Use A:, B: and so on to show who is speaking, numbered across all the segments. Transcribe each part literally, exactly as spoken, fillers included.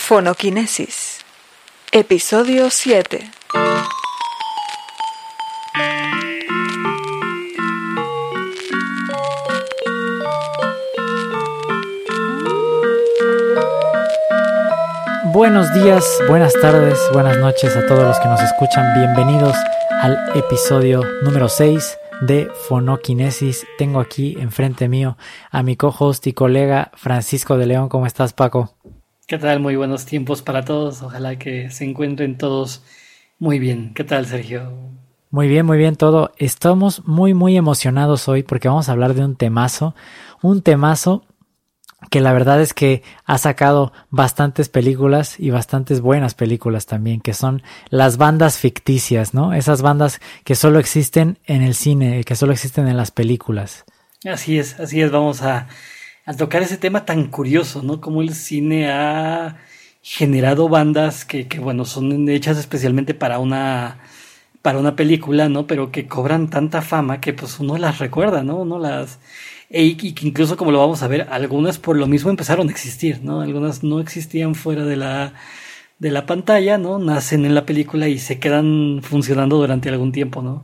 A: Fonoquinesis, episodio siete.
B: Buenos días, buenas tardes, buenas noches a todos los que nos escuchan. Bienvenidos al episodio número seis de Fonoquinesis. Tengo aquí enfrente mío a mi co-host y colega Francisco de León. ¿Cómo estás, Paco?
C: ¿Qué tal? Muy buenos tiempos para todos. Ojalá que se encuentren todos muy bien. ¿Qué tal, Sergio?
B: Muy bien, muy bien todo. Estamos muy, muy emocionados hoy porque vamos a hablar de un temazo. Un temazo que la verdad es que ha sacado bastantes películas y bastantes buenas películas también, que son las bandas ficticias, ¿no? Esas bandas que solo existen en el cine, que solo existen en las películas.
C: Así es, así es. Vamos a, a tocar ese tema tan curioso, ¿no? Cómo el cine ha generado bandas que, que bueno, son hechas especialmente para una, para una película, ¿no? Pero que cobran tanta fama que pues uno las recuerda, ¿no? Uno las... y que incluso, como lo vamos a ver, algunas por lo mismo empezaron a existir, ¿no? Algunas no existían fuera de la, de la pantalla, ¿no? Nacen en la película y se quedan funcionando durante algún tiempo, ¿no?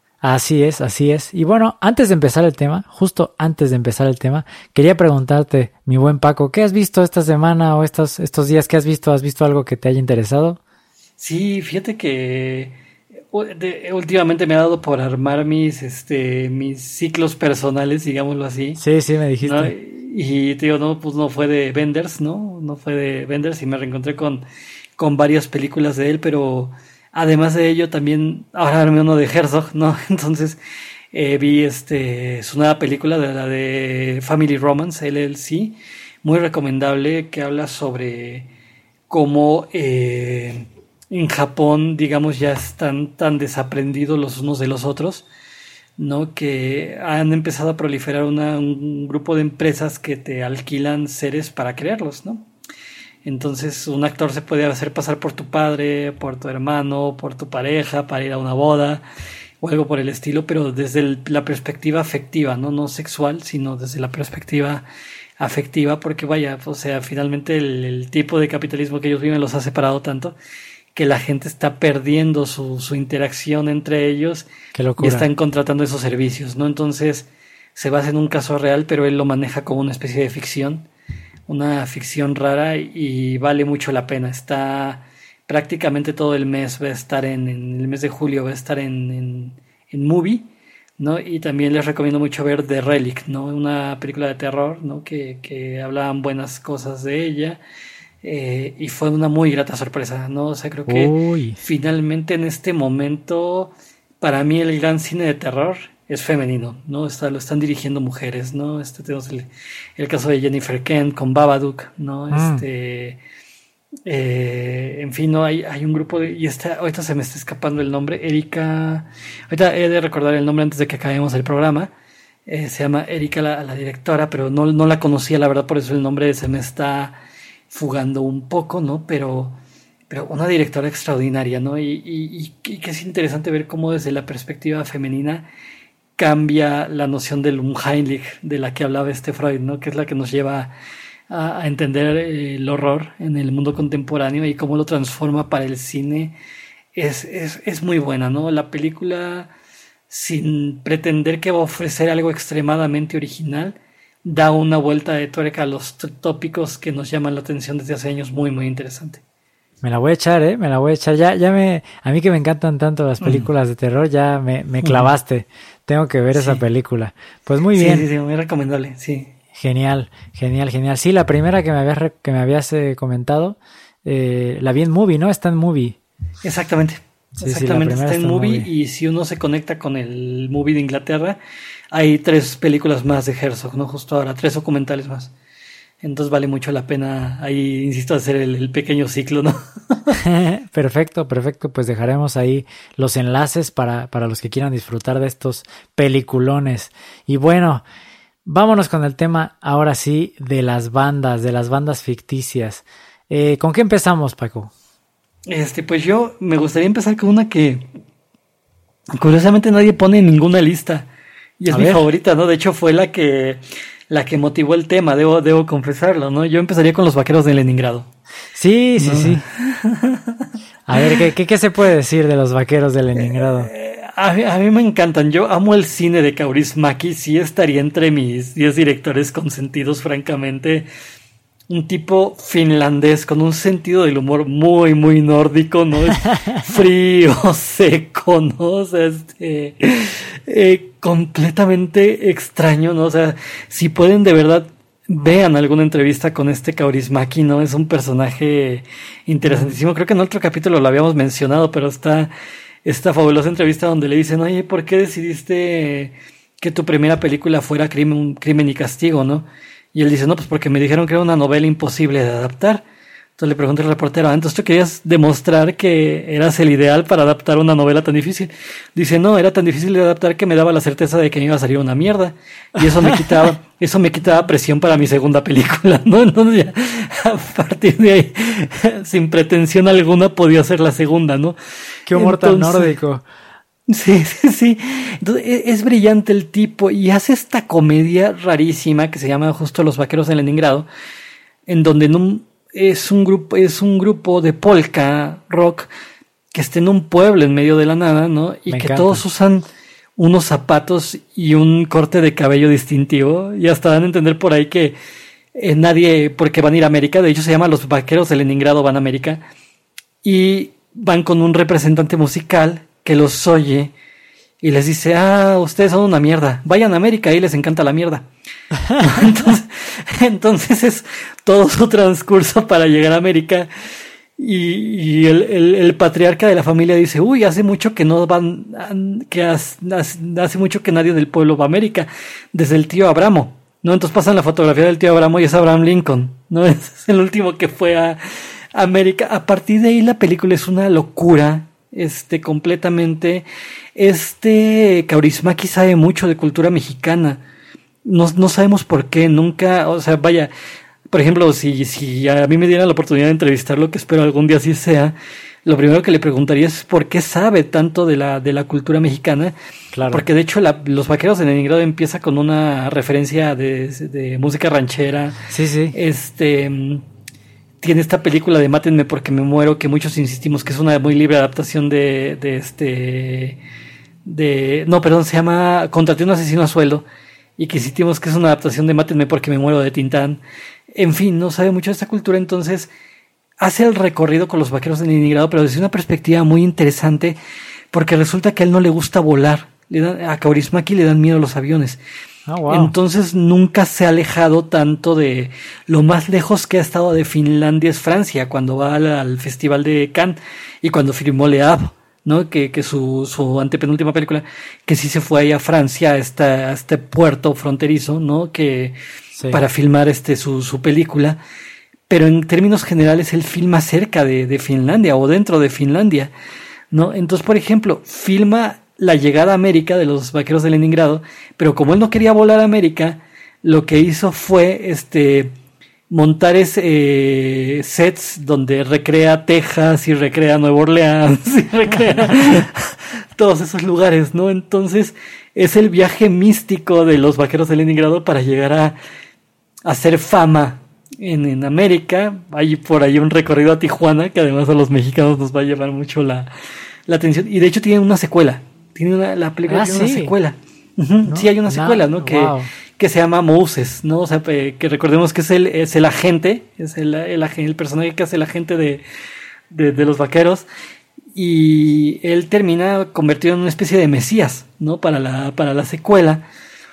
B: Así es, así es. Y bueno, antes de empezar el tema, justo antes de empezar el tema, quería preguntarte, mi buen Paco, ¿qué has visto esta semana o estos, estos días? ¿Qué has visto? ¿Has visto algo que te haya interesado?
C: Sí, fíjate que De, últimamente me ha dado por armar mis este mis ciclos personales, digámoslo así.
B: Sí, sí, me dijiste.
C: ¿No? Y te digo, no, pues no fue de Wenders, ¿no? No fue de Wenders y me reencontré con, con varias películas de él, pero además de ello también, ahora armé uno de Herzog, ¿no? Entonces eh, vi este su nueva película, de la de Family Romance, L L C, muy recomendable, que habla sobre cómo... Eh, en Japón, digamos, ya están tan desaprendidos los unos de los otros, ¿no? Que han empezado a proliferar una, un grupo de empresas que te alquilan seres para crearlos, ¿no? Entonces, un actor se puede hacer pasar por tu padre, por tu hermano, por tu pareja, para ir a una boda o algo por el estilo, pero desde el, la perspectiva afectiva, ¿no? No sexual, sino desde la perspectiva afectiva, porque vaya, o sea, finalmente el, el tipo de capitalismo que ellos viven los ha separado tanto que la gente está perdiendo su, su interacción entre ellos y están contratando esos servicios, ¿no? Entonces se basa en un caso real, pero él lo maneja como una especie de ficción, una ficción rara, y vale mucho la pena. Está prácticamente todo el mes, va a estar en, en el mes de julio, va a estar en, en, en Movie, ¿no? Y también les recomiendo mucho ver The Relic, ¿no? Una película de terror, ¿no? Que, que hablaban buenas cosas de ella. Eh, y fue una muy grata sorpresa, ¿no? O sea, creo que Uy. finalmente en este momento, para mí el gran cine de terror es femenino, ¿no? Está, lo están dirigiendo mujeres, ¿no? Este, tenemos el, el caso de Jennifer Kent con Babadook, ¿no? Mm. Este, eh, en fin, no hay, hay un grupo de, y está, ahorita se me está escapando el nombre, Erika, ahorita he de recordar el nombre antes de que acabemos el programa. Eh, se llama Erika la, la directora, pero no, no la conocía, la verdad, por eso el nombre se me está fugando un poco, ¿no? Pero, pero una directora extraordinaria, ¿no? Y, y, y que es interesante ver cómo desde la perspectiva femenina cambia la noción del Unheimlich de la que hablaba este Freud, ¿no? Que es la que nos lleva a, a entender el horror en el mundo contemporáneo y cómo lo transforma para el cine. Es, es, es muy buena, ¿no? La película, sin pretender que va a ofrecer algo extremadamente original, da una vuelta de tuerca a los t- tópicos que nos llaman la atención desde hace años, muy, muy interesante.
B: Me la voy a echar, ¿eh? Me la voy a echar. Ya, ya me, a mí que me encantan tanto las películas mm. de terror, ya me, me clavaste. Mm. Tengo que ver sí. esa película. Pues muy bien.
C: Sí, sí, sí, muy recomendable, sí.
B: Genial, genial, genial. Sí, la primera que me habías, re- que me habías eh, comentado, eh, la vi en Movie, ¿no? Está en Movie.
C: Exactamente. Sí, Exactamente, sí, está en movie, movie y si uno se conecta con el Movie de Inglaterra, hay tres películas más de Herzog, ¿no? Justo ahora, tres documentales más. Entonces vale mucho la pena, ahí insisto, hacer el, el pequeño ciclo, ¿no?
B: Perfecto, perfecto, pues dejaremos ahí los enlaces para, para los que quieran disfrutar de estos peliculones. Y bueno, vámonos con el tema ahora sí de las bandas, de las bandas ficticias. Eh, ¿Con qué empezamos, Paco?
C: Este, pues yo me gustaría empezar con una que curiosamente nadie pone en ninguna lista y es A mi ver. favorita, ¿no? De hecho fue la que la que motivó el tema, debo, debo confesarlo, ¿no? Yo empezaría con los Vaqueros de Leningrado.
B: Sí, sí,
C: No.
B: sí. A ver, ¿qué, qué, qué se puede decir de los Vaqueros de Leningrado?
C: Eh, a, mí, a mí me encantan, yo amo el cine de Kaurismäki, sí estaría entre mis diez directores consentidos, francamente. Un tipo finlandés con un sentido del humor muy, muy nórdico, ¿no? Es frío, seco, ¿no? O sea, este, eh, completamente extraño, ¿no? O sea, si pueden de verdad, vean alguna entrevista con este Kaurismäki, ¿no? Es un personaje interesantísimo. Creo que en otro capítulo lo habíamos mencionado, pero está esta fabulosa entrevista donde le dicen, oye, ¿por qué decidiste que tu primera película fuera Crimen, Crimen y Castigo, ¿no? Y él dice, no, pues porque me dijeron que era una novela imposible de adaptar. Entonces le pregunta el reportero, ah, entonces tú querías demostrar que eras el ideal para adaptar una novela tan difícil. Dice, no, era tan difícil de adaptar que me daba la certeza de que me iba a salir una mierda. Y eso me quitaba, eso me quitaba presión para mi segunda película, ¿no? Entonces ya, a partir de ahí, sin pretensión alguna, podía ser la segunda, ¿no?
B: Qué humor
C: Entonces,
B: tan nórdico.
C: Sí, sí, sí. Entonces, es, es brillante el tipo y hace esta comedia rarísima que se llama justo Los Vaqueros de Leningrado, en donde en un, es un grupo, es un grupo de polka rock que está en un pueblo en medio de la nada, ¿no? Y
B: Me
C: que
B: encanta.
C: todos usan unos zapatos y un corte de cabello distintivo. Y hasta dan a entender por ahí que eh, nadie, porque van a ir a América, de hecho se llama Los Vaqueros de Leningrado van a América, y van con un representante musical que los oye y les dice, ah, ustedes son una mierda, vayan a América, ahí les encanta la mierda. entonces, entonces es todo su transcurso para llegar a América y, y el, el, el patriarca de la familia dice, uy, hace mucho que no van, que hace, hace mucho que nadie del pueblo va a América, desde el tío Abramo, ¿no? Entonces pasan la fotografía del tío Abramo y es Abraham Lincoln, ¿no? Es el último que fue a América. A partir de ahí la película es una locura. Este, completamente, este Kaurismäki sabe mucho de cultura mexicana, no, no sabemos por qué, nunca, o sea, vaya, por ejemplo, si, si a mí me dieran la oportunidad de entrevistarlo, que espero algún día así sea, lo primero que le preguntaría es por qué sabe tanto de la, de la cultura mexicana,
B: Claro.
C: porque de hecho la, Los Vaqueros de Leningrado empieza con una referencia de, de música ranchera,
B: Sí, sí.
C: este... Tiene esta película de Mátenme porque me muero, que muchos insistimos que es una muy libre adaptación de, de este... de No, perdón, se llama Contraté un asesino a sueldo, y que insistimos que es una adaptación de Mátenme porque me muero de Tintán. En fin, no sabe mucho de esta cultura, entonces hace el recorrido con Los Vaqueros de Leningrado, pero desde una perspectiva muy interesante, porque resulta que a él no le gusta volar. Le dan, a Kaurismäki le dan miedo los aviones.
B: Ah, wow.
C: Entonces nunca se ha alejado tanto de... Lo más lejos que ha estado de Finlandia es Francia, cuando va al, al Festival de Cannes y cuando firmó Le Havre, ¿no? Que, que su, su antepenúltima película, que sí se fue ahí a Francia, a, esta, a este puerto fronterizo, ¿no? Que
B: Sí.
C: para filmar este su, su película. Pero en términos generales él filma cerca de, de Finlandia o dentro de Finlandia, ¿no? Entonces, por ejemplo, filma la llegada a América de Los Vaqueros de Leningrado, pero como él no quería volar a América, lo que hizo fue este montar ese, eh, sets donde recrea Texas y recrea Nueva Orleans y recrea todos esos lugares, ¿no? Entonces es el viaje místico de Los Vaqueros de Leningrado para llegar a, a hacer fama en, en América. Hay por ahí un recorrido a Tijuana que además a los mexicanos nos va a llevar mucho la, la atención, y de hecho tiene una secuela. Tiene una, la película
B: Ah,
C: tiene
B: sí.
C: una secuela. Uh-huh.
B: ¿No?
C: Sí, hay una secuela,
B: No,
C: ¿no? Que,
B: wow.
C: que se llama Moses, ¿no? O sea, que recordemos que es el, es el agente, es el, el, el personaje que hace el agente de, de, de los vaqueros, y él termina convertido en una especie de mesías, ¿no? Para la, para la secuela.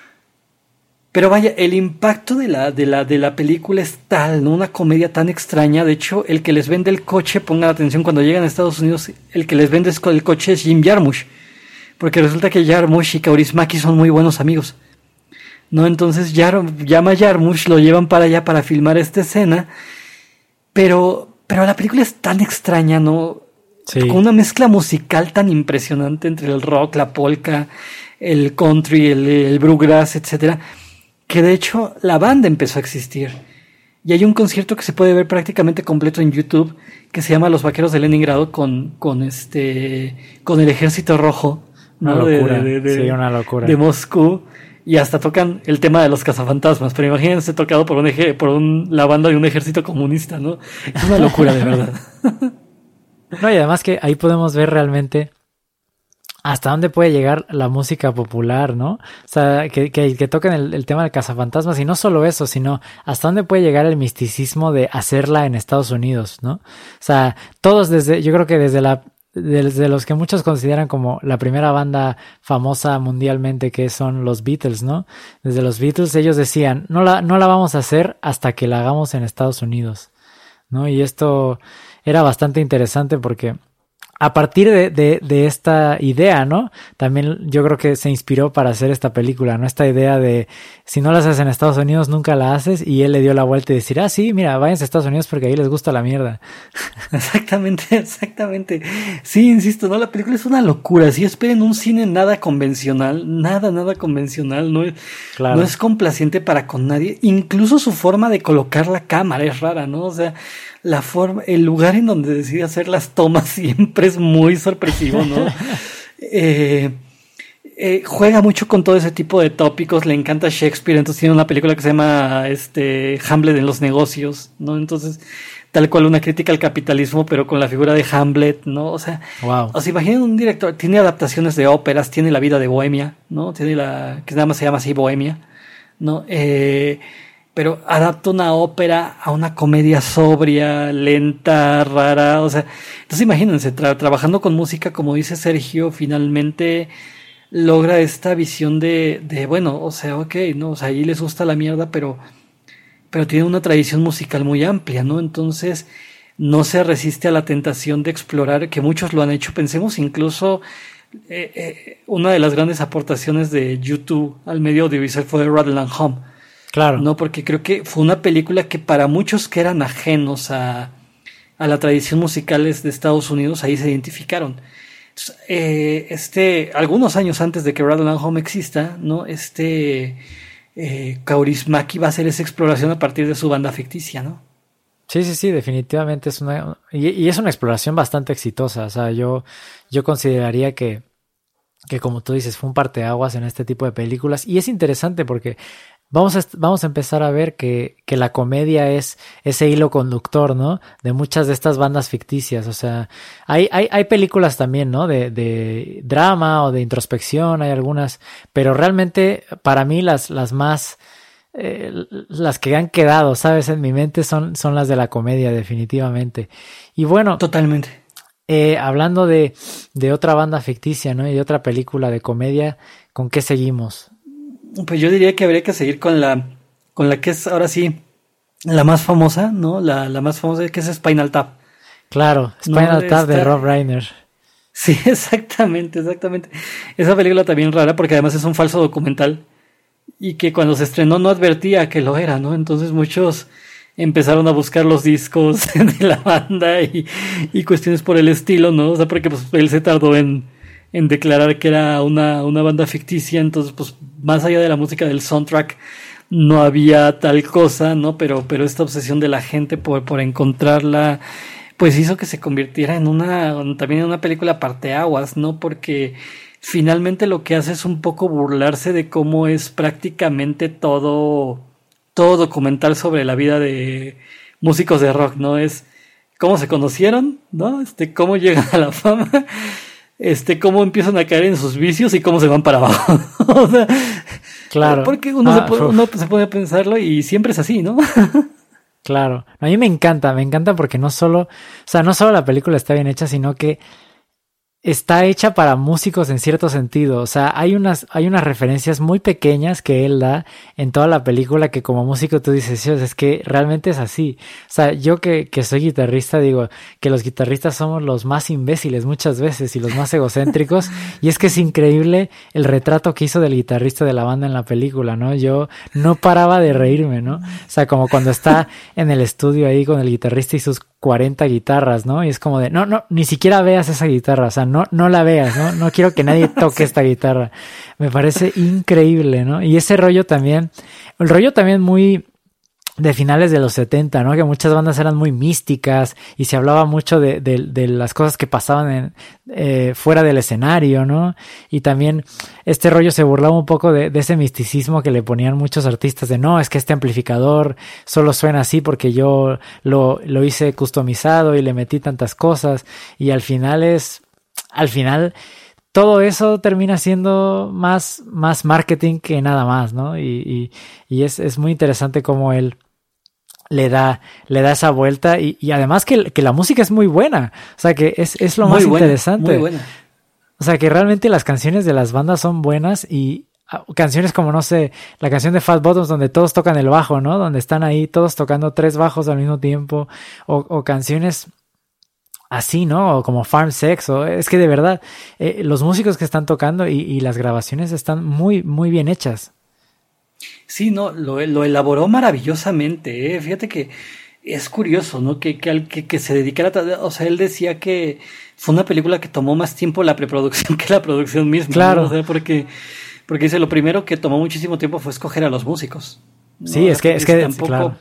C: Pero vaya, el impacto de la, de la, de la película es tal, ¿no? Una comedia tan extraña. De hecho, el que les vende el coche, pongan atención, cuando llegan a Estados Unidos, el que les vende el coche es Jim Jarmusch. Porque resulta que Jarmusch y Kaurismäki son muy buenos amigos, ¿no? Entonces Jar, llama a Jarmusch, lo llevan para allá para filmar esta escena. Pero, pero la película es tan extraña, ¿no?
B: Sí.
C: Con una mezcla musical tan impresionante entre el rock, la polka, el country, el, el bluegrass, etcétera, que de hecho la banda empezó a existir. Y hay un concierto que se puede ver prácticamente completo en YouTube que se llama Los Vaqueros de Leningrado con, con este con el Ejército Rojo, ¿no?
B: Una locura,
C: de, de, de,
B: sí, una locura.
C: de Moscú. y hasta tocan el tema de los cazafantasmas, pero imagínense tocado por un eje, por un, la banda de un ejército comunista, ¿no? Es una locura, de verdad.
B: No, y además que ahí podemos ver realmente hasta dónde puede llegar la música popular, ¿no? O sea, que, que, que toquen el, el tema del cazafantasmas, y no solo eso, sino hasta dónde puede llegar el misticismo de hacerla en Estados Unidos, ¿no? O sea, todos desde, yo creo que desde la desde los que muchos consideran como la primera banda famosa mundialmente, que son los Beatles, ¿no? Desde los Beatles ellos decían, no la, no la vamos a hacer hasta que la hagamos en Estados Unidos, ¿no? Y esto era bastante interesante porque a partir de, de, de esta idea, ¿no? También yo creo que se inspiró para hacer esta película, ¿no? Esta idea de si no la haces en Estados Unidos, nunca la haces, y él le dio la vuelta y decir, ah, sí, mira, váyanse a Estados Unidos porque ahí les gusta la mierda.
C: Exactamente, exactamente. Sí, insisto, ¿no? La película es una locura. Sí, esperen un cine nada convencional, nada, nada convencional, no es, claro. No es complaciente para con nadie. Incluso su forma de colocar la cámara es rara, ¿no? O sea, la forma, el lugar en donde decide hacer las tomas siempre es muy sorpresivo, ¿no? eh, eh, juega mucho con todo ese tipo de tópicos, le encanta Shakespeare, entonces tiene una película que se llama este Hamlet en los negocios, ¿no? Entonces, tal cual una crítica al capitalismo, pero con la figura de Hamlet, ¿no? O sea,
B: wow.
C: O sea, imaginen un director, tiene adaptaciones de óperas, tiene La vida de Bohemia, ¿no? Tiene la, que nada más se llama así Bohemia, ¿no? Eh... pero adapta una ópera a una comedia sobria, lenta, rara, o sea, entonces imagínense, tra- trabajando con música, como dice Sergio, finalmente logra esta visión de, de bueno, o sea, ok, no, o sea, ahí les gusta la mierda, pero, pero tiene una tradición musical muy amplia, ¿no? Entonces, no se resiste a la tentación de explorar, que muchos lo han hecho. Pensemos incluso, eh, eh, una de las grandes aportaciones de YouTube al medio audiovisual fue de Rattle and Home.
B: Claro.
C: No, porque creo que fue una película que para muchos que eran ajenos a, a la tradición musical de Estados Unidos, ahí se identificaron. Entonces, eh, este, algunos años antes de que Rattle and Home exista, ¿no? Este eh, Kaurismäki va a hacer esa exploración a partir de su banda ficticia, ¿no?
B: Sí, sí, sí, definitivamente es una, y, y es una exploración bastante exitosa. O sea, yo, yo consideraría que, que como tú dices, fue un parteaguas en este tipo de películas, y es interesante porque Vamos a, vamos a empezar a ver que, que la comedia es ese hilo conductor, ¿no? De muchas de estas bandas ficticias. O sea, hay, hay, hay películas también, ¿no? De, de drama o de introspección, hay algunas, pero realmente para mí las, las más, eh, las que han quedado, ¿sabes? En mi mente son, son las de la comedia, definitivamente. Y bueno.
C: Totalmente.
B: Eh, hablando de, de otra banda ficticia, ¿no? Y de otra película de comedia, ¿con qué seguimos?
C: Pues yo diría que habría que seguir con la con la que es ahora sí la más famosa, ¿no? La, la más famosa, que es Spinal Tap.
B: Claro, Spinal
C: no,
B: Tap
C: esta...
B: de Rob Reiner.
C: Sí, exactamente, exactamente. Esa película también rara porque además es un falso documental y que cuando se estrenó no advertía que lo era, ¿no? Entonces muchos empezaron a buscar los discos de la banda y, y cuestiones por el estilo, ¿no? O sea, porque pues él se tardó en en declarar que era una, una banda ficticia, entonces pues más allá de la música del soundtrack no había tal cosa, ¿no? Pero, pero esta obsesión de la gente por, por encontrarla, pues hizo que se convirtiera en una, también en una película parteaguas, ¿no? Porque finalmente lo que hace es un poco burlarse de cómo es prácticamente todo, todo documental sobre la vida de músicos de rock, ¿no? Es cómo se conocieron, ¿no? Este, cómo llegan a la fama, este, cómo empiezan a caer en sus vicios y cómo se van para abajo. O sea,
B: claro.
C: Porque uno, ah, se puede, uno se puede pensarlo y siempre es así, ¿no?
B: Claro. A mí me encanta, me encanta porque no solo, o sea, no solo la película está bien hecha, sino que está hecha para músicos en cierto sentido. O sea, hay unas, hay unas referencias muy pequeñas que él da en toda la película que como músico tú dices, sí, es que realmente es así. O sea, yo que, que soy guitarrista digo que los guitarristas somos los más imbéciles muchas veces y los más egocéntricos, y es que es increíble el retrato que hizo del guitarrista de la banda en la película, ¿no? Yo no paraba de reírme, ¿no? O sea, como cuando está en el estudio ahí con el guitarrista y sus cuarenta guitarras, ¿no? Y es como de, no, no, ni siquiera veas esa guitarra, o sea, no, no la veas, ¿no? No quiero que nadie toque sí. esta guitarra. Me parece increíble, ¿no? Y ese rollo también, el rollo también muy, de finales de los setenta, ¿no? Que muchas bandas eran muy místicas y se hablaba mucho de, de, de las cosas que pasaban en, eh, fuera del escenario, ¿no? Y también este rollo se burlaba un poco de, de ese misticismo que le ponían muchos artistas de no, es que este amplificador solo suena así porque yo lo, lo hice customizado y le metí tantas cosas, y al final es, al final todo eso termina siendo más, más marketing que nada más, ¿no? Y, y, y es, es muy interesante cómo él le da, le da esa vuelta, y, y además que, que la música es muy buena, o sea que es, es lo
C: muy
B: más
C: buena,
B: interesante.
C: Muy buena.
B: O sea que realmente las canciones de las bandas son buenas, y canciones como, no sé, la canción de Fat Bottoms donde todos tocan el bajo, ¿no? Donde están ahí todos tocando tres bajos al mismo tiempo, o, o canciones así, ¿no? O como Farm Sex, o es que de verdad, eh, los músicos que están tocando y, y las grabaciones están muy, muy bien hechas.
C: Sí, no, lo, lo elaboró maravillosamente, ¿eh? Fíjate que es curioso, ¿no? Que, que, al- que, que se dedicara, a- o sea, él decía que fue una película que tomó más tiempo la preproducción que la producción misma, ¿no?
B: Claro.
C: O sea, porque, porque dice, lo primero que tomó muchísimo tiempo fue escoger a los músicos, ¿no?
B: Sí, es que,
C: Porque
B: es
C: dice,
B: que,
C: tampoco,
B: claro.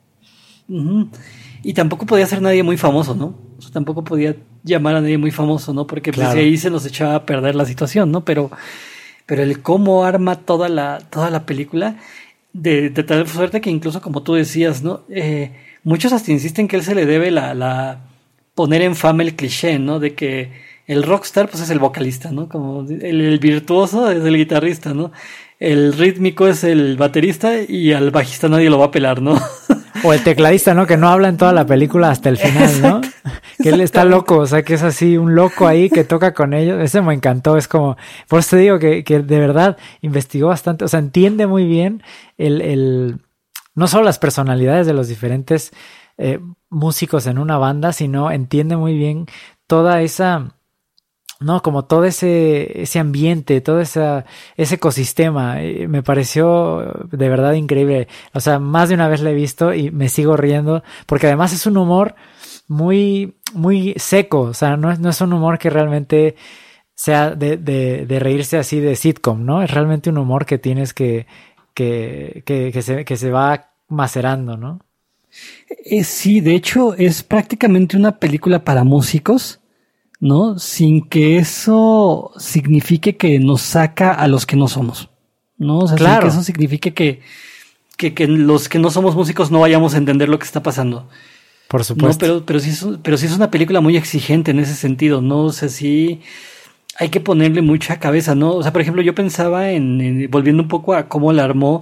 C: ujú. Y tampoco podía ser nadie muy famoso, ¿no? O sea, tampoco podía llamar a nadie muy famoso, ¿no? Porque pues
B: Claro.
C: ahí se nos echaba a perder la situación, ¿no? Pero, pero el cómo arma toda la, toda la película, de, de tal suerte que incluso como tú decías, ¿no? Eh, muchos hasta insisten que él se le debe la, la poner en fama el cliché, ¿no? De que el rockstar pues es el vocalista, ¿no? Como el, el virtuoso es el guitarrista, ¿no? El rítmico es el baterista y al bajista nadie lo va a pelar, ¿no?
B: O el tecladista, ¿no? Que no habla en toda la película hasta el final, ¿no? Que él está loco, o sea, que es así un loco ahí que toca con ellos. Ese me encantó, es como, por eso te digo que, que de verdad investigó bastante, o sea, entiende muy bien el, el no solo las personalidades de los diferentes eh, músicos en una banda, sino entiende muy bien toda esa, no, como todo ese, ese ambiente, todo esa, ese ecosistema. Eh, me pareció de verdad increíble. O sea, más de una vez la he visto y me sigo riendo, porque además es un humor muy, muy seco. O sea, no es, no es un humor que realmente sea de, de, de reírse así de sitcom, ¿no? Es realmente un humor que tienes que, que, que, que se, que se va macerando, ¿no?
C: Eh, sí, de hecho es prácticamente una película para músicos, ¿no? Sin que eso signifique que nos saca a los que no somos, ¿no? O sea, sin
B: Claro.
C: que eso signifique que, que, que los que no somos músicos no vayamos a entender lo que está pasando.
B: Por
C: No,
B: supuesto.
C: pero, pero sí es, un- pero sí es una película muy exigente en ese sentido, ¿no? O sea, sí hay que ponerle mucha cabeza, ¿no? O sea, por ejemplo, yo pensaba en, en- volviendo un poco a cómo la armó,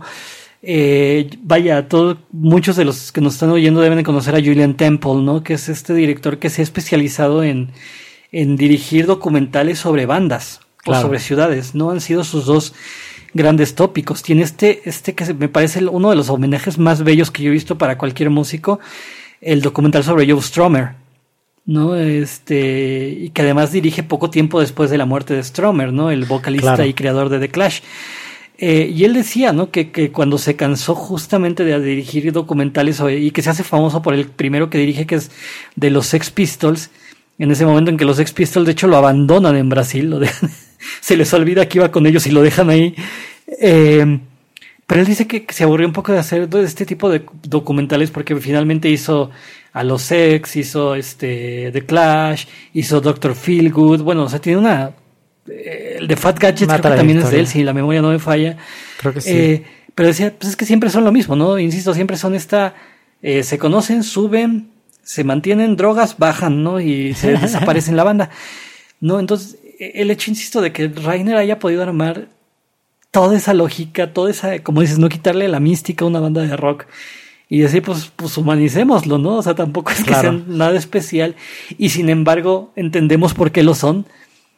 C: eh, vaya, todos, muchos de los que nos están oyendo deben de conocer a Julian Temple, ¿no? Que es este director que se ha especializado en, en dirigir documentales sobre bandas
B: Claro.
C: o sobre ciudades, ¿no? Han sido sus dos grandes tópicos. Tiene este, este que se- me parece el- uno de los homenajes más bellos que yo he visto para cualquier músico, el documental sobre Joe Strummer, ¿no? Este, y que además dirige poco tiempo después de la muerte de Strummer, ¿no? El vocalista
B: Claro.
C: y creador de The Clash. Eh, y él decía, ¿no? Que, que cuando se cansó justamente de dirigir documentales sobre- y que se hace famoso por el primero que dirige, que es de los Sex Pistols, en ese momento en que los Sex Pistols de hecho lo abandonan en Brasil, lo dejan, se les olvida que iba con ellos y lo dejan ahí. Eh, pero él dice que, que se aburrió un poco de hacer todo este tipo de documentales porque finalmente hizo a los Sex, hizo este The Clash, hizo Doctor Feelgood, bueno, o sea, tiene una... eh, el de Fat Gadget
B: Una
C: creo que también es de
B: trayectoria.
C: él, si la memoria no me falla.
B: Creo que sí.
C: Eh, pero decía, pues es que siempre son lo mismo, ¿no? Insisto, siempre son esta... eh, se conocen, suben, se mantienen, drogas, bajan, ¿no? Y se desaparecen la banda. No, entonces, el hecho, insisto, de que Reiner haya podido armar toda esa lógica, toda esa, como dices, no quitarle la mística a una banda de rock y decir, pues, pues humanicémoslo, ¿no? O sea, tampoco es que
B: Claro.
C: sean nada especial y sin embargo entendemos por qué lo son.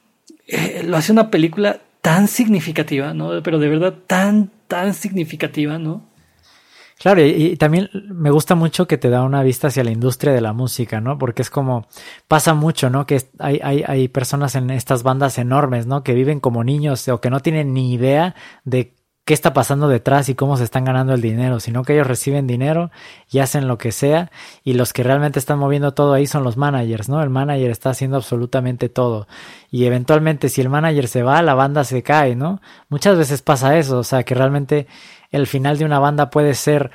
C: Eh, lo hace una película tan significativa, ¿no? Pero de verdad tan, tan significativa, ¿no?
B: Claro, y, y también me gusta mucho que te da una vista hacia la industria de la música, ¿no? Porque es como, pasa mucho, ¿no? Que es- hay, hay, hay personas en estas bandas enormes, ¿no? Que viven como niños o que no tienen ni idea de qué está pasando detrás y cómo se están ganando el dinero, sino que ellos reciben dinero y hacen lo que sea, y los que realmente están moviendo todo ahí son los managers, ¿no? El manager está haciendo absolutamente todo, y eventualmente si el manager se va, la banda se cae, ¿no? Muchas veces pasa eso, o sea, que realmente el final de una banda puede ser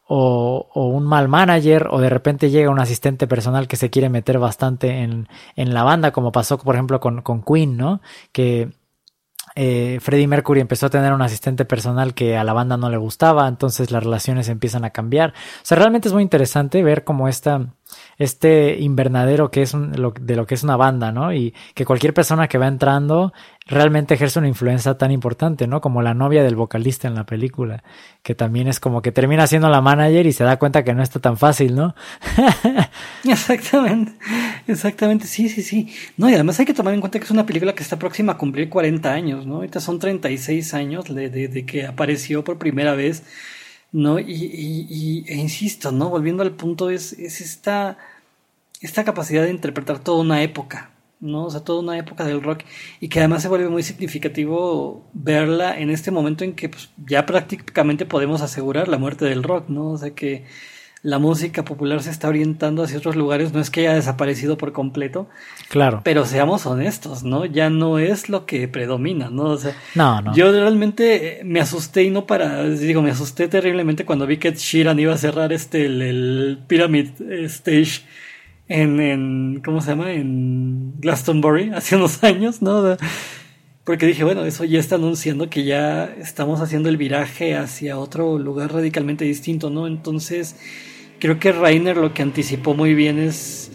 B: o, o un mal manager, o de repente llega un asistente personal que se quiere meter bastante en, en la banda, como pasó por ejemplo con, con Queen, ¿no? Que eh, Freddie Mercury empezó a tener un asistente personal que a la banda no le gustaba, entonces las relaciones empiezan a cambiar. O sea, realmente es muy interesante ver cómo esta, este invernadero que es un, lo, de lo que es una banda, ¿no? Y que cualquier persona que va entrando realmente ejerce una influencia tan importante, ¿no? Como la novia del vocalista en la película, que también es como que termina siendo la manager y se da cuenta que no está tan fácil, ¿no?
C: Exactamente, exactamente, sí, sí, sí. No, y además hay que tomar en cuenta que es una película que está próxima a cumplir cuarenta años, ¿no? Ahorita son treinta y seis años de, de, de que apareció por primera vez, ¿no? Y, y, y e insisto, ¿no? Volviendo al punto, es, es esta, esta capacidad de interpretar toda una época, ¿no? O sea, toda una época del rock, y que además se vuelve muy significativo verla en este momento en que pues, ya prácticamente podemos asegurar la muerte del rock, ¿no? O sea, que la música popular se está orientando hacia otros lugares, no es que haya desaparecido por completo,
B: claro,
C: pero seamos honestos, ¿no? Ya no es lo que predomina, ¿no? O sea,
B: no, no.
C: yo realmente me asusté y no para, digo, me asusté terriblemente cuando vi que Ed Sheeran iba a cerrar este, el, el Pyramid Stage en, en, ¿cómo se llama? En Glastonbury, hace unos años, ¿no? O sea, porque dije, bueno, eso ya está anunciando que ya estamos haciendo el viraje hacia otro lugar radicalmente distinto, ¿no? Entonces, creo que Reiner lo que anticipó muy bien es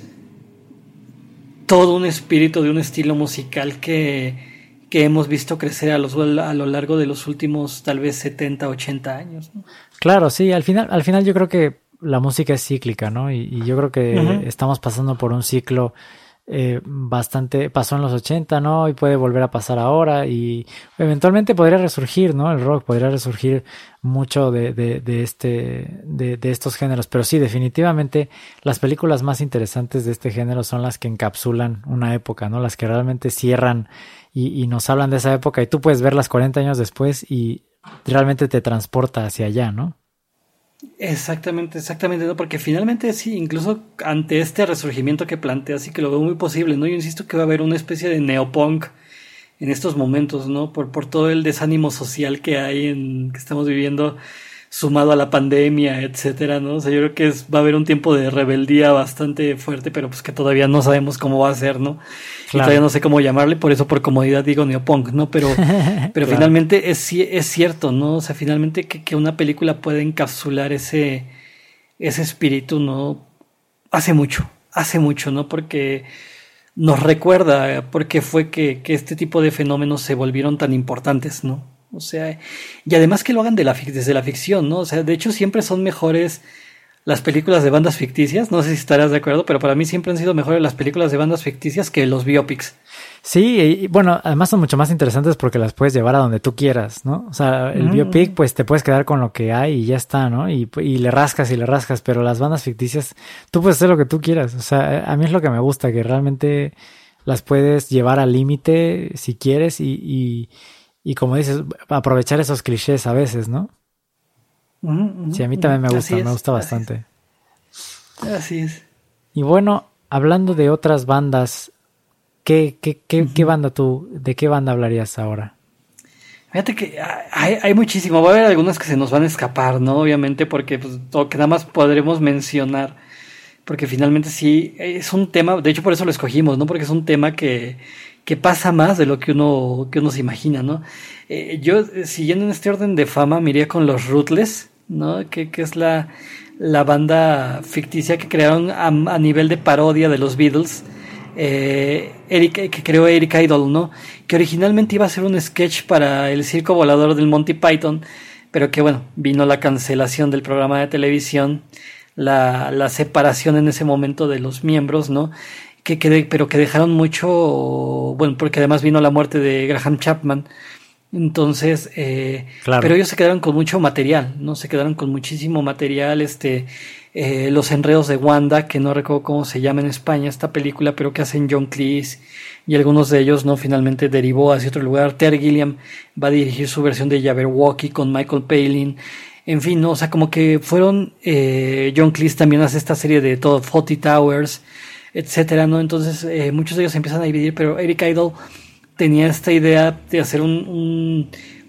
C: todo un espíritu de un estilo musical que, que hemos visto crecer a, los, a lo largo de los últimos tal vez setenta, ochenta años, ¿no?
B: Claro, sí, al final, al final yo creo que la música es cíclica, ¿no? Y, y yo creo que uh-huh. estamos pasando por un ciclo eh, bastante, pasó en los ochenta, ¿no? Y puede volver a pasar ahora y eventualmente podría resurgir, ¿no? El rock podría resurgir mucho de, de, de este, de, de estos géneros, pero sí, definitivamente las películas más interesantes de este género son las que encapsulan una época, ¿no? Las que realmente cierran y, y nos hablan de esa época y tú puedes verlas cuarenta años después y realmente te transporta hacia allá, ¿no?
C: Exactamente, exactamente, ¿no? Porque finalmente sí, incluso ante este resurgimiento que plantea, sí que lo veo muy posible, ¿no? Yo insisto que va a haber una especie de neopunk en estos momentos, ¿no? Por, por todo el desánimo social que hay en que estamos viviendo, sumado a la pandemia, etcétera, ¿no? O sea, yo creo que es, va a haber un tiempo de rebeldía bastante fuerte, pero pues que todavía no sabemos cómo va a ser, ¿no? Claro. Y todavía no sé cómo llamarle, por eso por comodidad digo neopunk, ¿no? Pero, pero claro. Finalmente es, es cierto, ¿no? O sea, finalmente que, que una película puede encapsular ese, ese espíritu, ¿no? Hace mucho, hace mucho, ¿no? Porque nos recuerda por qué fue que, que este tipo de fenómenos se volvieron tan importantes, ¿no? O sea, y además que lo hagan de la, desde la ficción, ¿no? O sea, de hecho siempre son mejores las películas de bandas ficticias, no sé si estarás de acuerdo, pero para mí siempre han sido mejores las películas de bandas ficticias que los biopics.
B: Sí, y bueno, además son mucho más interesantes porque las puedes llevar a donde tú quieras, ¿no? O sea, el mm. biopic, pues te puedes quedar con lo que hay y ya está, ¿no? Y, y le rascas y le rascas, pero las bandas ficticias, tú puedes hacer lo que tú quieras. O sea, a mí es lo que me gusta, que realmente las puedes llevar al límite si quieres y... y Y como dices, aprovechar esos clichés a veces, ¿no? Uh-huh, uh-huh, sí, a mí también me gusta, me gusta bastante.
C: Así es. Así es.
B: Y bueno, hablando de otras bandas, ¿qué, qué, qué, uh-huh. qué banda tú, de qué banda hablarías ahora?
C: Fíjate que hay, hay muchísimo, va a haber algunas que se nos van a escapar, ¿no? Obviamente, porque pues, lo que nada más podremos mencionar, porque finalmente sí, es un tema, de hecho por eso lo escogimos, ¿no? Porque es un tema que... que pasa más de lo que uno que uno se imagina, ¿no? Eh, yo, siguiendo en este orden de fama, me iría con los Ruthless, ¿no? Que, que es la, la banda ficticia que crearon a, a nivel de parodia de los Beatles, eh, Eric, que creó Eric Idle, ¿no? Que originalmente iba a ser un sketch para el circo volador del Monty Python, pero que, bueno, vino la cancelación del programa de televisión, la, la separación en ese momento de los miembros, ¿no? Que, que, pero que dejaron mucho, bueno, porque además vino la muerte de Graham Chapman, entonces, eh, claro. Pero ellos se quedaron con mucho material, ¿no? Se quedaron con muchísimo material, este, eh, Los enredos de Wanda, que no recuerdo cómo se llama en España esta película, pero que hacen John Cleese, y algunos de ellos, ¿no? Finalmente derivó hacia otro lugar. Terry Gilliam va a dirigir su versión de Jabberwocky con Michael Palin, en fin, ¿no? O sea, como que fueron, eh, John Cleese también hace esta serie de todo, Fawlty Towers, etcétera, ¿no? Entonces eh, muchos de ellos se empiezan a dividir, pero Eric Idle tenía esta idea de hacer un, un,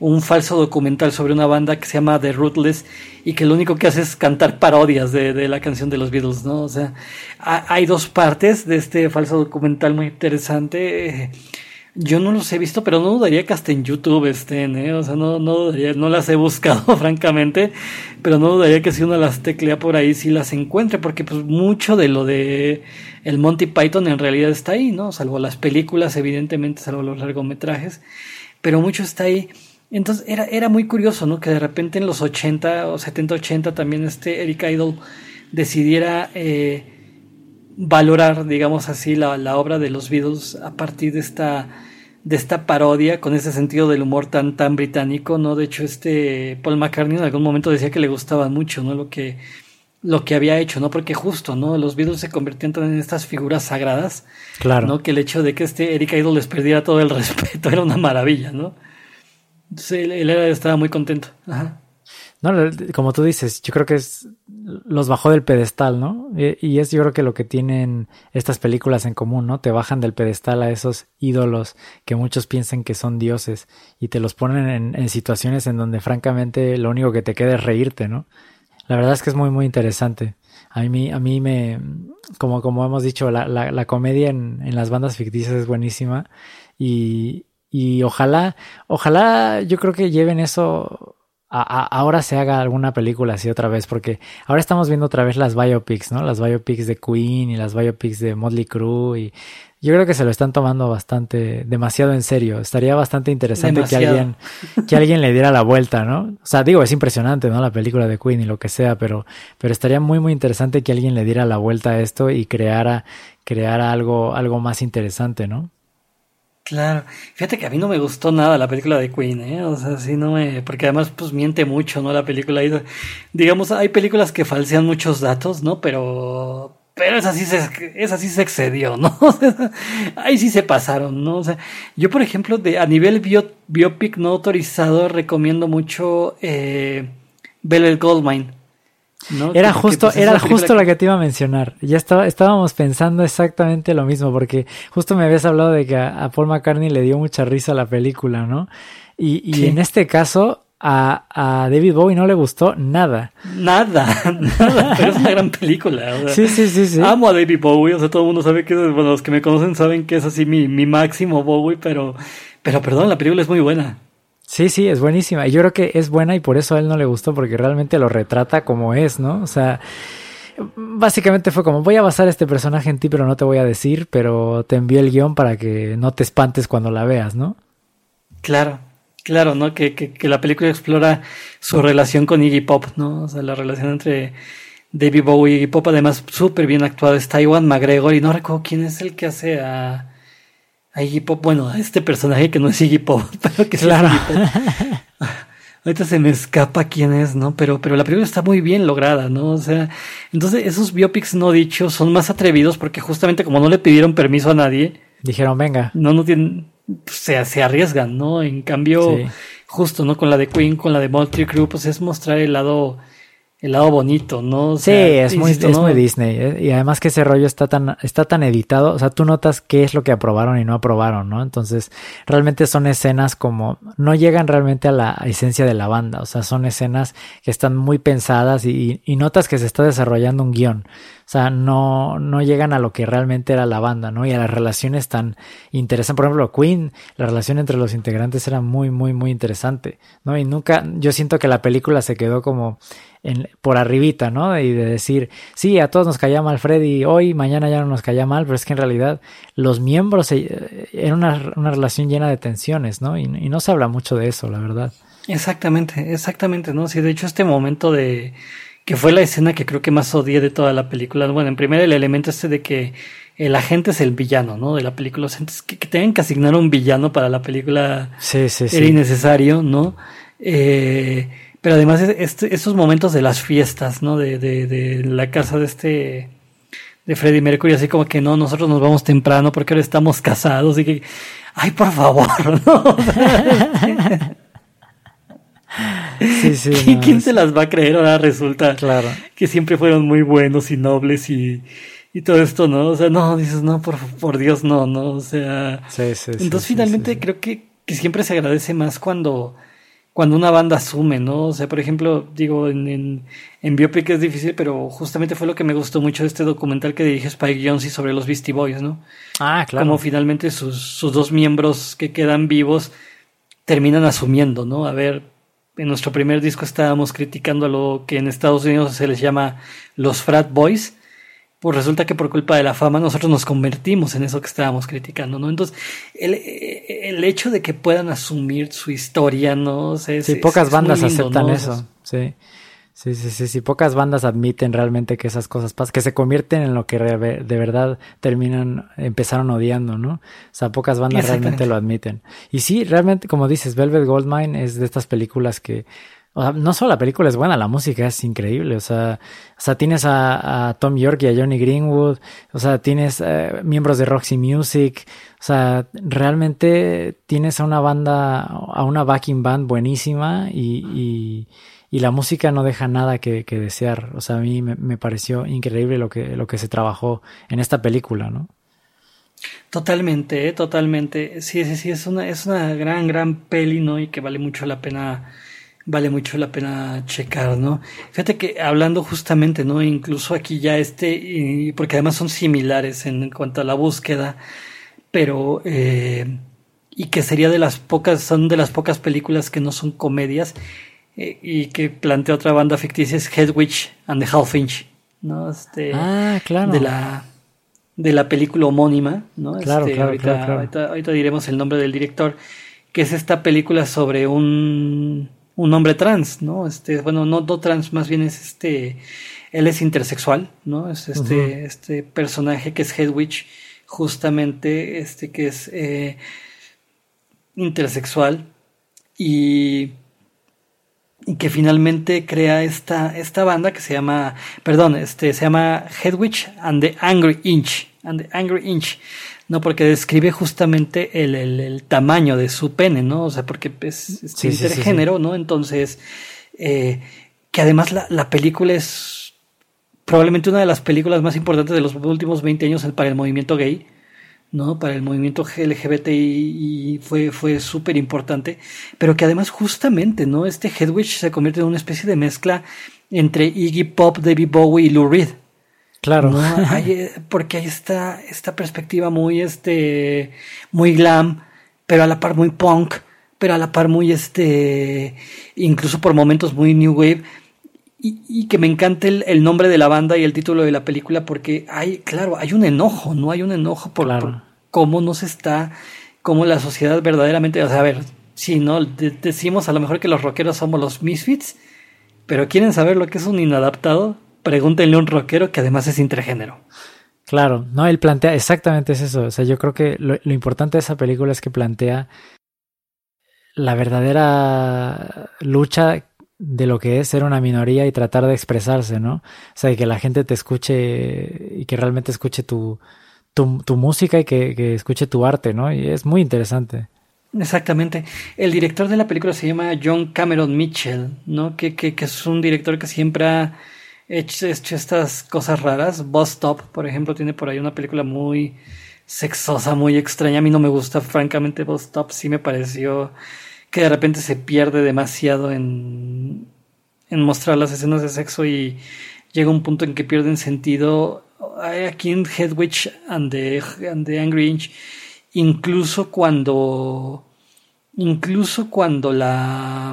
C: un falso documental sobre una banda que se llama The Ruthless y que lo único que hace es cantar parodias de, de la canción de los Beatles, ¿no? O sea, ha, hay dos partes de este falso documental muy interesante. Yo no los he visto, pero no dudaría que hasta en YouTube estén, ¿eh? O sea, no, no dudaría, no las he buscado, francamente, pero no dudaría que si uno las teclea por ahí sí las encuentre, porque pues mucho de lo de el Monty Python en realidad está ahí, ¿no? Salvo las películas, evidentemente, salvo los largometrajes, pero mucho está ahí. Entonces era, era muy curioso, ¿no? Que de repente en los ochenta o setenta, ochenta también este Eric Idle decidiera eh, valorar, digamos así, la, la obra de los Beatles a partir de esta, de esta parodia, con ese sentido del humor tan, tan británico, ¿no? De hecho, este Paul McCartney en algún momento decía que le gustaba mucho, ¿no? Lo que, lo que había hecho, ¿no? Porque justo, ¿no? Los Beatles se convertían en estas figuras sagradas,
B: claro,
C: ¿no? Que el hecho de que este Eric Idle les perdiera todo el respeto era una maravilla, ¿no? Entonces él, él era, estaba muy contento. Ajá.
B: No, como tú dices, yo creo que es los bajó del pedestal, ¿no? Y es yo creo que lo que tienen estas películas en común, ¿no? Te bajan del pedestal a esos ídolos que muchos piensan que son dioses y te los ponen en, en situaciones en donde francamente lo único que te queda es reírte, ¿no? La verdad es que es muy muy interesante. A mí, a mí me, como, como hemos dicho, la, la, la comedia en, en las bandas ficticias es buenísima y, y ojalá, ojalá yo creo que lleven eso. A, a, ahora se haga alguna película así otra vez, porque ahora estamos viendo otra vez las biopics, ¿no? Las biopics de Queen y las biopics de Motley Crue y yo creo que se lo están tomando bastante, demasiado en serio. Estaría bastante interesante demasiado. que alguien, que alguien le diera la vuelta, ¿no? O sea, digo, es impresionante, ¿no? La película de Queen y lo que sea, pero, pero estaría muy, muy interesante que alguien le diera la vuelta a esto y creara, creara algo, algo más interesante, ¿no?
C: Claro, fíjate que a mí no me gustó nada la película de Queen, ¿eh? O sea, sí no me... Porque además, pues, miente mucho, ¿no? La película. Digamos, hay películas que falsean muchos datos, ¿no? Pero... Pero esa sí se, esa sí se excedió, ¿no? O sea, ahí sí se pasaron, ¿no? O sea, yo, por ejemplo, de a nivel bio, biopic no autorizado, recomiendo mucho eh, Velvet Goldmine. ¿No?
B: Era
C: que,
B: justo,
C: que, pues,
B: era justo
C: que...
B: la que te iba a mencionar. Ya estaba, estábamos pensando exactamente lo mismo, porque justo me habías hablado de que a, a Paul McCartney le dio mucha risa la película, ¿no? Y, y sí. En este caso, a, a David Bowie no le gustó nada.
C: Nada, nada, pero es una gran película. O sea,
B: sí, sí, sí, sí.
C: Amo a David Bowie, o sea, todo el mundo sabe que, bueno, los que me conocen saben que es así mi, mi máximo Bowie, pero, pero perdón, la película es muy buena.
B: Sí, sí, es buenísima. Y yo creo que es buena y por eso a él no le gustó, porque realmente lo retrata como es, ¿no? O sea, básicamente fue como, voy a basar este personaje en ti, pero no te voy a decir, pero te envío el guión para que no te espantes cuando la veas, ¿no?
C: Claro, claro, ¿no? Que, que, que la película explora su relación con Iggy Pop, ¿no? O sea, la relación entre David Bowie y Iggy Pop, además súper bien actuada. Está Ewan McGregor y no recuerdo quién es el que hace a... a Iggy Pop, bueno, a este personaje que no es Iggy Pop, pero que
B: claro.
C: sí es Iggy Pop. Ahorita se me escapa quién es, ¿no? Pero, pero la película está muy bien lograda, ¿no? O sea, entonces esos biopics no dichos son más atrevidos porque justamente como no le pidieron permiso a nadie,
B: dijeron, venga.
C: No, no tienen, se, se arriesgan, ¿no? En cambio, sí. Justo, ¿no? Con la de Queen, con la de Motley Crue, pues es mostrar el lado... el lado bonito, ¿no? O sea,
B: sí, es muy,
C: insisto,
B: es
C: ¿no?
B: muy Disney, ¿eh? Y además que ese rollo está tan, está tan editado, o sea, tú notas qué es lo que aprobaron y no aprobaron, ¿no? Entonces, realmente son escenas como, no llegan realmente a la esencia de la banda, o sea, son escenas que están muy pensadas y, y notas que se está desarrollando un guión. O sea, no, no llegan a lo que realmente era la banda, ¿no? Y a las relaciones tan interesantes. Por ejemplo, Queen, la relación entre los integrantes era muy, muy, muy interesante, ¿no? Y nunca, yo siento que la película se quedó como en, por arribita, ¿no? Y de decir, sí, a todos nos caía mal Freddie hoy, mañana ya no nos caía mal, pero es que en realidad los miembros, eh, era una, una relación llena de tensiones, ¿no? Y, y no se habla mucho de eso, la verdad.
C: Exactamente, exactamente, ¿no? Sí, de hecho este momento de... que fue la escena que creo que más odié de toda la película. Bueno, en primer el elemento este de que el agente es el villano, ¿no? De la película. O sea, que, que tengan que asignar un villano para la película
B: sí, sí,
C: era
B: sí.
C: innecesario, ¿no? Eh, pero además este, estos momentos de las fiestas, ¿no? De, de, de la casa de este... de Freddie Mercury, así como que no, nosotros nos vamos temprano porque ahora estamos casados y que... ¡ay, por favor! ¿No?
B: Sí, sí,
C: ¿Quién,
B: no,
C: ¿quién
B: sí.
C: se las va a creer? Ahora resulta
B: claro.
C: que siempre fueron muy buenos y nobles y, y todo esto, ¿no? O sea, no, dices, no, por, por Dios, no, no, o sea...
B: Sí, sí,
C: entonces
B: sí,
C: finalmente
B: sí, sí.
C: creo que, que siempre se agradece más cuando, cuando una banda asume, ¿no? O sea, por ejemplo, digo, en, en, en biopic es difícil, pero justamente fue lo que me gustó mucho de este documental que dirige Spike Jonze sobre los Beastie Boys, ¿no?
B: Ah, claro.
C: Como finalmente sus, sus dos miembros que quedan vivos terminan asumiendo, ¿no? A ver, en nuestro primer disco estábamos criticando a lo que en Estados Unidos se les llama los frat boys. Pues resulta que por culpa de la fama nosotros nos convertimos en eso que estábamos criticando, ¿no? Entonces, el, el hecho de que puedan asumir su historia, ¿no? O sea, es,
B: sí, pocas
C: es,
B: bandas
C: es lindo,
B: aceptan
C: ¿no?
B: eso, sí. Sí, sí, sí, sí, pocas bandas admiten realmente que esas cosas pasan, que se convierten en lo que re- de verdad terminan, empezaron odiando, ¿no? O sea, pocas bandas realmente lo admiten. Y sí, realmente, como dices, Velvet Goldmine es de estas películas que, o sea, no solo la película es buena, la música es increíble, o sea, o sea, tienes a, a Tom York y a Johnny Greenwood, o sea, tienes eh, miembros de Roxy Music, o sea, realmente tienes a una banda, a una backing band buenísima y, y Y la música no deja nada que, que desear. O sea, a mí me, me pareció increíble lo que, lo que se trabajó en esta película, ¿no?
C: Totalmente, ¿eh? Totalmente. Sí, sí, sí, es una, es una gran, gran peli, ¿no? Y que vale mucho la pena, vale mucho la pena checar, ¿no? Fíjate que hablando justamente, ¿no? Incluso aquí ya este, y, porque además son similares en cuanto a la búsqueda, pero, eh, y que sería de las pocas, son de las pocas películas que no son comedias, y que plantea otra banda ficticia, es Hedwig and the Half Inch, ¿no? Este,
B: ah, claro.
C: De la, de la película homónima, ¿no?
B: Claro,
C: este,
B: claro,
C: ahorita,
B: claro, claro.
C: Ahorita, ahorita diremos el nombre del director, que es esta película sobre un, un hombre trans, ¿no? Este, bueno, no, no trans, más bien es este, él es intersexual, ¿no? Es este, uh-huh. este personaje que es Hedwig, justamente, este, que es eh, intersexual, y y que finalmente crea esta, esta banda que se llama, perdón, este, se llama Hedwig and the Angry Inch, and the Angry Inch, ¿no? Porque describe justamente el, el, el tamaño de su pene, ¿no? O sea, porque es, es sí, intergénero, sí, sí, sí. ¿no? Entonces, eh, que además la, la película es probablemente una de las películas más importantes de los últimos veinte años para el movimiento gay, ¿no? Para el movimiento L G B T I, y fue, fue súper importante, pero que además justamente, ¿no? Este Hedwig se convierte en una especie de mezcla entre Iggy Pop, David Bowie y Lou Reed.
B: Claro.
C: ¿No? Hay, porque hay esta, esta perspectiva muy, este, muy glam, pero a la par muy punk, pero a la par muy, este, incluso por momentos muy new wave. Y, y que me encanta el, el nombre de la banda y el título de la película, porque hay, claro, hay un enojo, ¿no? Hay un enojo por, claro. por cómo nos está, cómo la sociedad verdaderamente, o sea, a ver, sí, ¿no? De, decimos a lo mejor que los rockeros somos los misfits, pero ¿quieren saber lo que es un inadaptado? Pregúntenle a un rockero que además es intergénero.
B: Claro, no, él plantea, exactamente es eso, o sea, yo creo que lo, lo importante de esa película es que plantea la verdadera lucha de lo que es ser una minoría y tratar de expresarse, ¿no? O sea, que la gente te escuche y que realmente escuche tu, tu, tu música y que, que escuche tu arte, ¿no? Y es muy interesante.
C: Exactamente. El director de la película se llama John Cameron Mitchell, ¿no? Que, que, que es un director que siempre ha hecho, hecho estas cosas raras. Bus Stop, por ejemplo, tiene por ahí una película muy sexosa, muy extraña. A mí no me gusta, francamente. Bus Stop sí me pareció que de repente se pierde demasiado en, en mostrar las escenas de sexo y llega un punto en que pierden sentido. Aquí en Hedwig and the, and the Angry Inch, incluso cuando incluso cuando la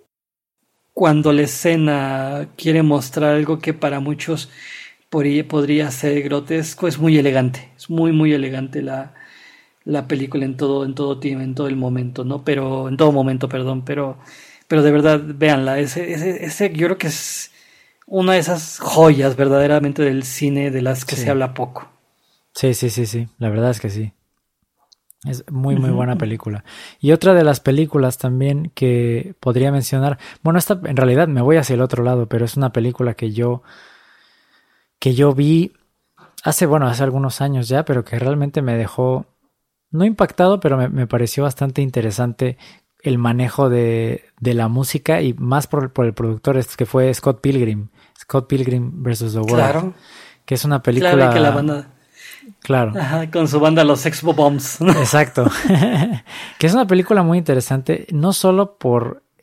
C: cuando la escena quiere mostrar algo que para muchos podría, podría ser grotesco, es muy elegante, es muy muy elegante la la película en todo, en todo tiempo, en todo el momento, ¿no? Pero, en todo momento, perdón, pero, pero de verdad, véanla, ese, ese, ese, yo creo que es una de esas joyas verdaderamente del cine de las que sí. se habla poco.
B: Sí, sí, sí, sí, la verdad es que sí. Es muy, muy uh-huh. buena película. Y otra de las películas también que podría mencionar, bueno, esta en realidad me voy hacia el otro lado, pero es una película que yo, que yo vi hace, bueno, hace algunos años ya, pero que realmente me dejó no impactado, pero me, me pareció bastante interesante el manejo de, de la música y más por, por el productor, que fue Scott Pilgrim, Scott Pilgrim versus the World,
C: claro.
B: que es una película...
C: Claro, que la banda...
B: Claro.
C: Ajá, con su banda Los Expo Bombs.
B: Exacto. Que es una película muy interesante, no solo por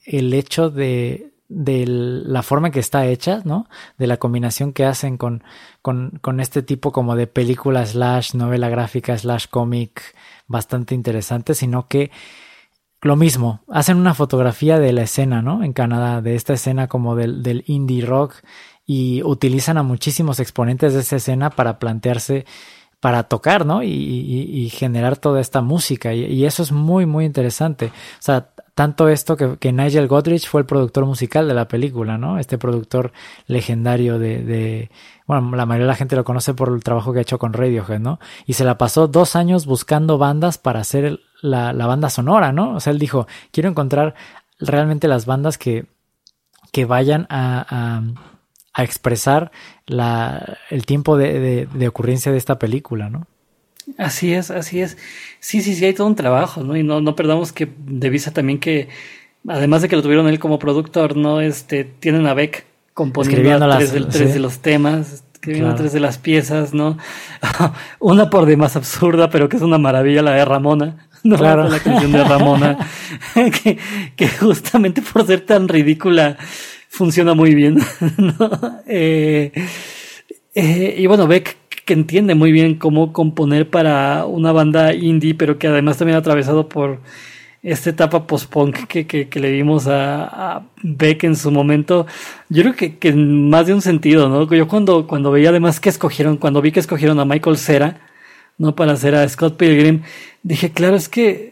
B: el hecho de, de la forma en que está hecha, ¿no? De la combinación que hacen con, con, con este tipo como de película slash novela gráfica slash cómic bastante interesante, sino que lo mismo, hacen una fotografía de la escena, ¿no? En Canadá, de esta escena como del, del indie rock, y utilizan a muchísimos exponentes de esa escena para plantearse, para tocar, ¿no? Y, y, y generar toda esta música, y, y eso es muy, muy interesante. O sea, tanto esto que, que Nigel Godrich fue el productor musical de la película, ¿no? Este productor legendario de, de, bueno, la mayoría de la gente lo conoce por el trabajo que ha hecho con Radiohead, ¿no? Y se la pasó dos años buscando bandas para hacer el, la, la banda sonora, ¿no? O sea, él dijo, quiero encontrar realmente las bandas que, que vayan a, a, a expresar la, el tiempo de, de, de ocurrencia de esta película, ¿no?
C: Así es, así es. Sí, sí, sí, hay todo un trabajo, ¿no? Y no, no perdamos que de vista también que, además de que lo tuvieron él como productor, ¿no? Este, tienen a Beck componiendo tres, de, tres sí. de los temas, escribiendo claro. tres de las piezas, ¿no? Una por demás absurda, pero que es una maravilla, la de Ramona, ¿no? Claro. La canción de Ramona, que, que justamente por ser tan ridícula funciona muy bien, ¿no? Eh, eh, y bueno, Beck, que entiende muy bien cómo componer para una banda indie, pero que además también ha atravesado por esta etapa post-punk que, que, que le vimos a, a Beck en su momento. Yo creo que, que en más de un sentido, ¿no? Yo cuando, cuando veía además que escogieron, cuando vi que escogieron a Michael Cera, ¿no? Para hacer a Scott Pilgrim, dije, claro, es que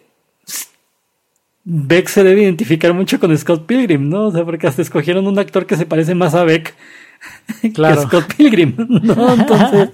C: Beck se debe identificar mucho con Scott Pilgrim, ¿no? O sea, porque hasta escogieron un actor que se parece más a Beck claro. que Scott Pilgrim, ¿no? Entonces...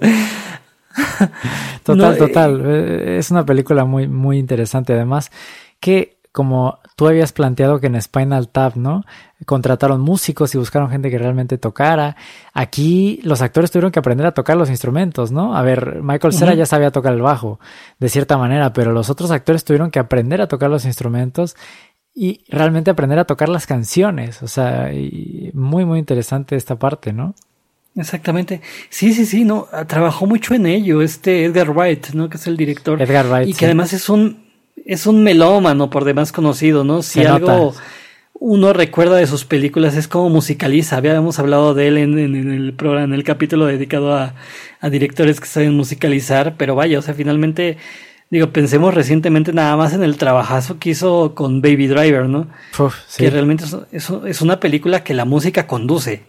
B: total,
C: no,
B: total. Eh, es una película muy, muy interesante. Además, que como tú habías planteado que en Spinal Tap, ¿no? Contrataron músicos y buscaron gente que realmente tocara. Aquí los actores tuvieron que aprender a tocar los instrumentos, ¿no? A ver, Michael Cera uh-huh. ya sabía tocar el bajo, de cierta manera, pero los otros actores tuvieron que aprender a tocar los instrumentos y realmente aprender a tocar las canciones. O sea, y muy, muy interesante esta parte, ¿no?
C: Exactamente. Sí, sí, sí, no, trabajó mucho en ello este Edgar Wright, ¿no? Que es el director.
B: Edgar Wright.
C: Y que
B: sí.
C: además es un, es un melómano por demás conocido, ¿no? Si
B: Se
C: algo
B: nota.
C: Uno recuerda de sus películas es cómo musicaliza. Habíamos hablado de él en, en, en el programa, en el capítulo dedicado a, a directores que saben musicalizar, pero vaya, o sea, finalmente, digo, pensemos recientemente nada más en el trabajazo que hizo con Baby Driver, ¿no?
B: Uf, sí.
C: Que realmente es, es, es una película que la música conduce,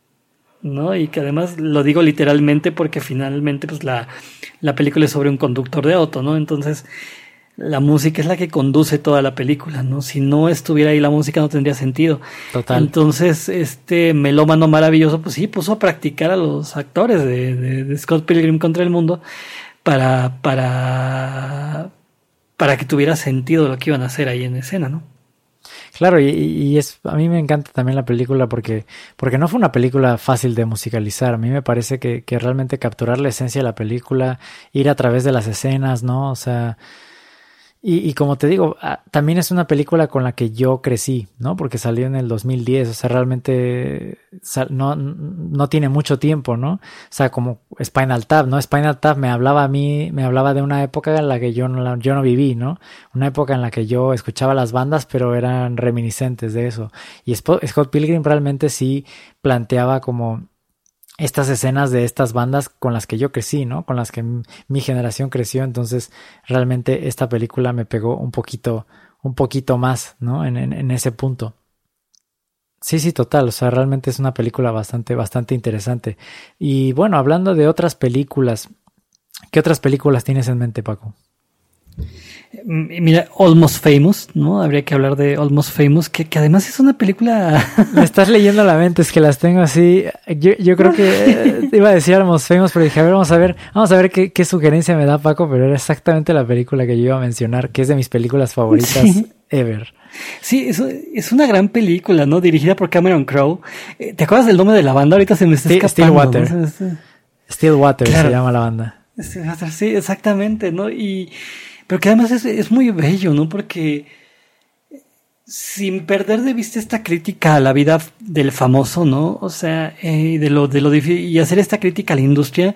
C: ¿no? Y que además lo digo literalmente porque finalmente pues la, la película es sobre un conductor de auto, ¿no? Entonces la música es la que conduce toda la película, ¿no? Si no estuviera ahí la música no tendría sentido.
B: Total.
C: Entonces este melómano maravilloso pues sí puso a practicar a los actores de, de, de Scott Pilgrim contra el mundo para, para, para que tuviera sentido lo que iban a hacer ahí en escena, ¿no?
B: Claro, y, y es a mí me encanta también la película porque porque no fue una película fácil de musicalizar. A mí me parece que, que realmente capturar la esencia de la película, ir a través de las escenas, ¿no? O sea, y, y como te digo, también es una película con la que yo crecí, ¿no? Porque salió en el dos mil diez, o sea, realmente no, no tiene mucho tiempo, ¿no? O sea, como Spinal Tap, ¿no? Spinal Tap me hablaba a mí, me hablaba de una época en la que yo no, yo no viví, ¿no? Una época en la que yo escuchaba las bandas, pero eran reminiscentes de eso. Y Scott Pilgrim realmente sí planteaba como estas escenas de estas bandas con las que yo crecí, ¿no? Con las que m- mi generación creció. Entonces, realmente esta película me pegó un poquito, un poquito más, ¿no? En, en, en ese punto. Sí, sí, total. O sea, realmente es una película bastante, bastante interesante. Y bueno, hablando de otras películas, ¿qué otras películas tienes en mente, Paco?
C: Mira, Almost Famous, ¿no? Habría que hablar de Almost Famous, que, que además es una película...
B: Me estás leyendo la mente, es que las tengo así. Yo, yo creo que eh, iba a decir Almost Famous, pero dije, a ver, vamos a ver, vamos a ver qué, qué sugerencia me da Paco, pero era exactamente la película que yo iba a mencionar, que es de mis películas favoritas sí. ever.
C: Sí, es, es una gran película, ¿no? Dirigida por Cameron Crowe. ¿Te acuerdas del nombre de la banda? Ahorita se me está
B: Steel,
C: escapando.
B: Stillwater. ¿No? Stillwater claro. Se llama la banda.
C: Sí, exactamente, ¿no? Y... Pero que además es, es muy bello, ¿no? Porque sin perder de vista esta crítica a la vida del famoso, ¿no? O sea, eh, de lo, de lo difícil, y hacer esta crítica a la industria,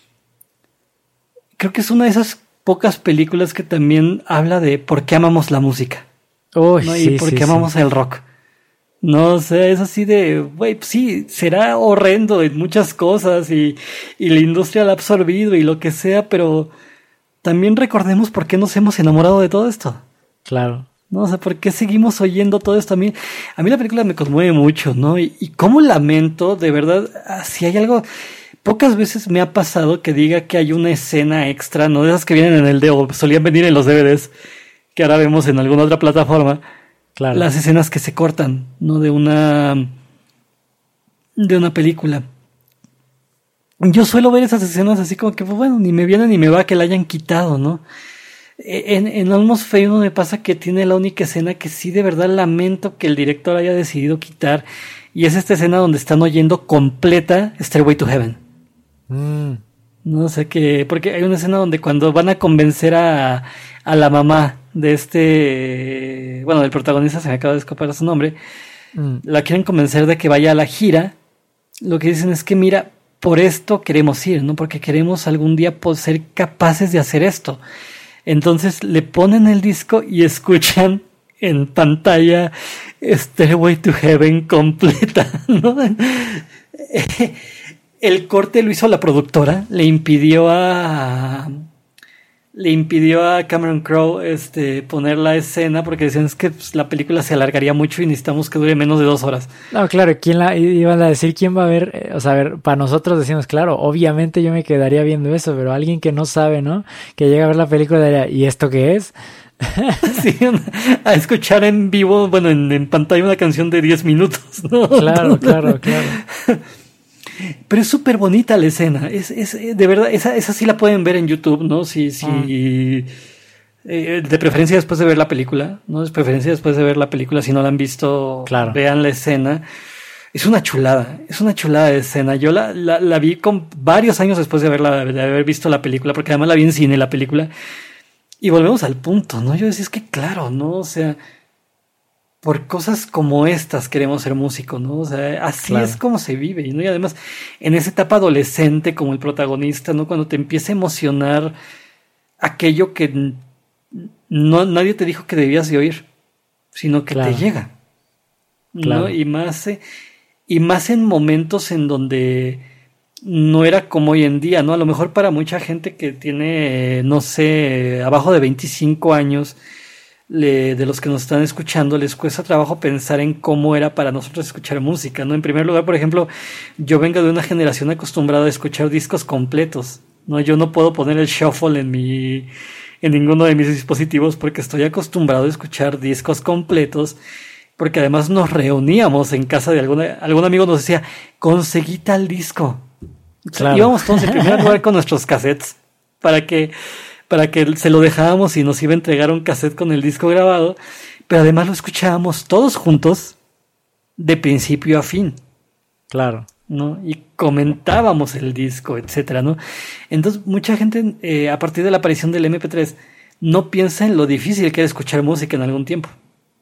C: creo que es una de esas pocas películas que también habla de por qué amamos la música,
B: Uy,
C: ¿no?
B: sí,
C: Y por
B: sí,
C: qué
B: sí.
C: amamos el rock, No, o sea, es así de, güey, pues sí, será horrendo en muchas cosas y, y la industria la ha absorbido y lo que sea, pero también recordemos por qué nos hemos enamorado de todo esto.
B: Claro.
C: No, o sea, ¿por qué seguimos oyendo todo esto? A mí, a mí la película me conmueve mucho, ¿no? Y, y cómo lamento, de verdad, si hay algo... Pocas veces me ha pasado que diga que hay una escena extra, ¿no? De esas que vienen en el D, o solían venir en los D V Ds, que ahora vemos en alguna otra plataforma.
B: Claro.
C: Las escenas que se cortan, ¿no? De una... de una película. Yo suelo ver esas escenas así como que, pues bueno, ni me viene ni me va que la hayan quitado, ¿no? En, en Almost Famous me pasa que tiene la única escena que sí de verdad lamento que el director haya decidido quitar, y es esta escena donde están oyendo completa Stairway to Heaven.
B: Mm.
C: No sé qué, porque hay una escena donde cuando van a convencer a, a la mamá de este, bueno, del protagonista, se me acaba de escapar su nombre, mm. la quieren convencer de que vaya a la gira. Lo que dicen es que mira, por esto queremos ir, ¿no? Porque queremos algún día ser capaces de hacer esto. Entonces le ponen el disco y escuchan en pantalla Stairway to Heaven completa, ¿no? El corte lo hizo la productora, le impidió a le impidió a Cameron Crowe este, poner la escena porque decían es que pues, la película se alargaría mucho y necesitamos que dure menos de dos horas.
B: No, claro, ¿quién la iban a decir? ¿Quién va a ver? O sea, a ver, para nosotros decimos, claro, obviamente yo me quedaría viendo eso, pero alguien que no sabe, ¿no? Que llega a ver la película diría, ¿y esto qué es?
C: Sí, a escuchar en vivo, bueno, en, en pantalla una canción de diez minutos, ¿no?
B: Claro, claro, claro.
C: Pero es súper bonita la escena, es, es de verdad, esa, esa sí la pueden ver en YouTube, ¿no? Si, si, ah. eh, de preferencia después de ver la película, ¿no? De preferencia después de ver la película, si no la han visto, claro. Vean la escena. Es una chulada, es una chulada de escena. Yo la, la, la vi con varios años después de, haberla, de haber visto la película, porque además la vi en cine, la película. Y volvemos al punto, ¿no? Yo decía, es que claro, ¿no? O sea, por cosas como estas queremos ser músicos, ¿no? O sea, así claro. Es como se vive, ¿no? Y además, en esa etapa adolescente como el protagonista, ¿no? Cuando te empieza a emocionar aquello que no, nadie te dijo que debías de oír, sino que claro. Te llega, ¿no? Claro. Y más, y más en momentos en donde no era como hoy en día, ¿no? A lo mejor para mucha gente que tiene, no sé, abajo de veinticinco años, Le, de los que nos están escuchando, les cuesta trabajo pensar en cómo era para nosotros escuchar música, ¿no? En primer lugar, por ejemplo, yo vengo de una generación acostumbrada a escuchar discos completos, ¿no? Yo no puedo poner el shuffle en mi, en ninguno de mis dispositivos porque estoy acostumbrado a escuchar discos completos, porque además nos reuníamos en casa de alguna, algún amigo nos decía, conseguí tal disco. Claro. Íbamos todos en primer lugar con nuestros cassettes para que para que se lo dejábamos y nos iba a entregar un cassette con el disco grabado, pero además lo escuchábamos todos juntos de principio a fin.
B: Claro.
C: ¿No? Y comentábamos el disco, etcétera, ¿no? Entonces, mucha gente, eh, a partir de la aparición del eme pe tres, no piensa en lo difícil que era escuchar música en algún tiempo.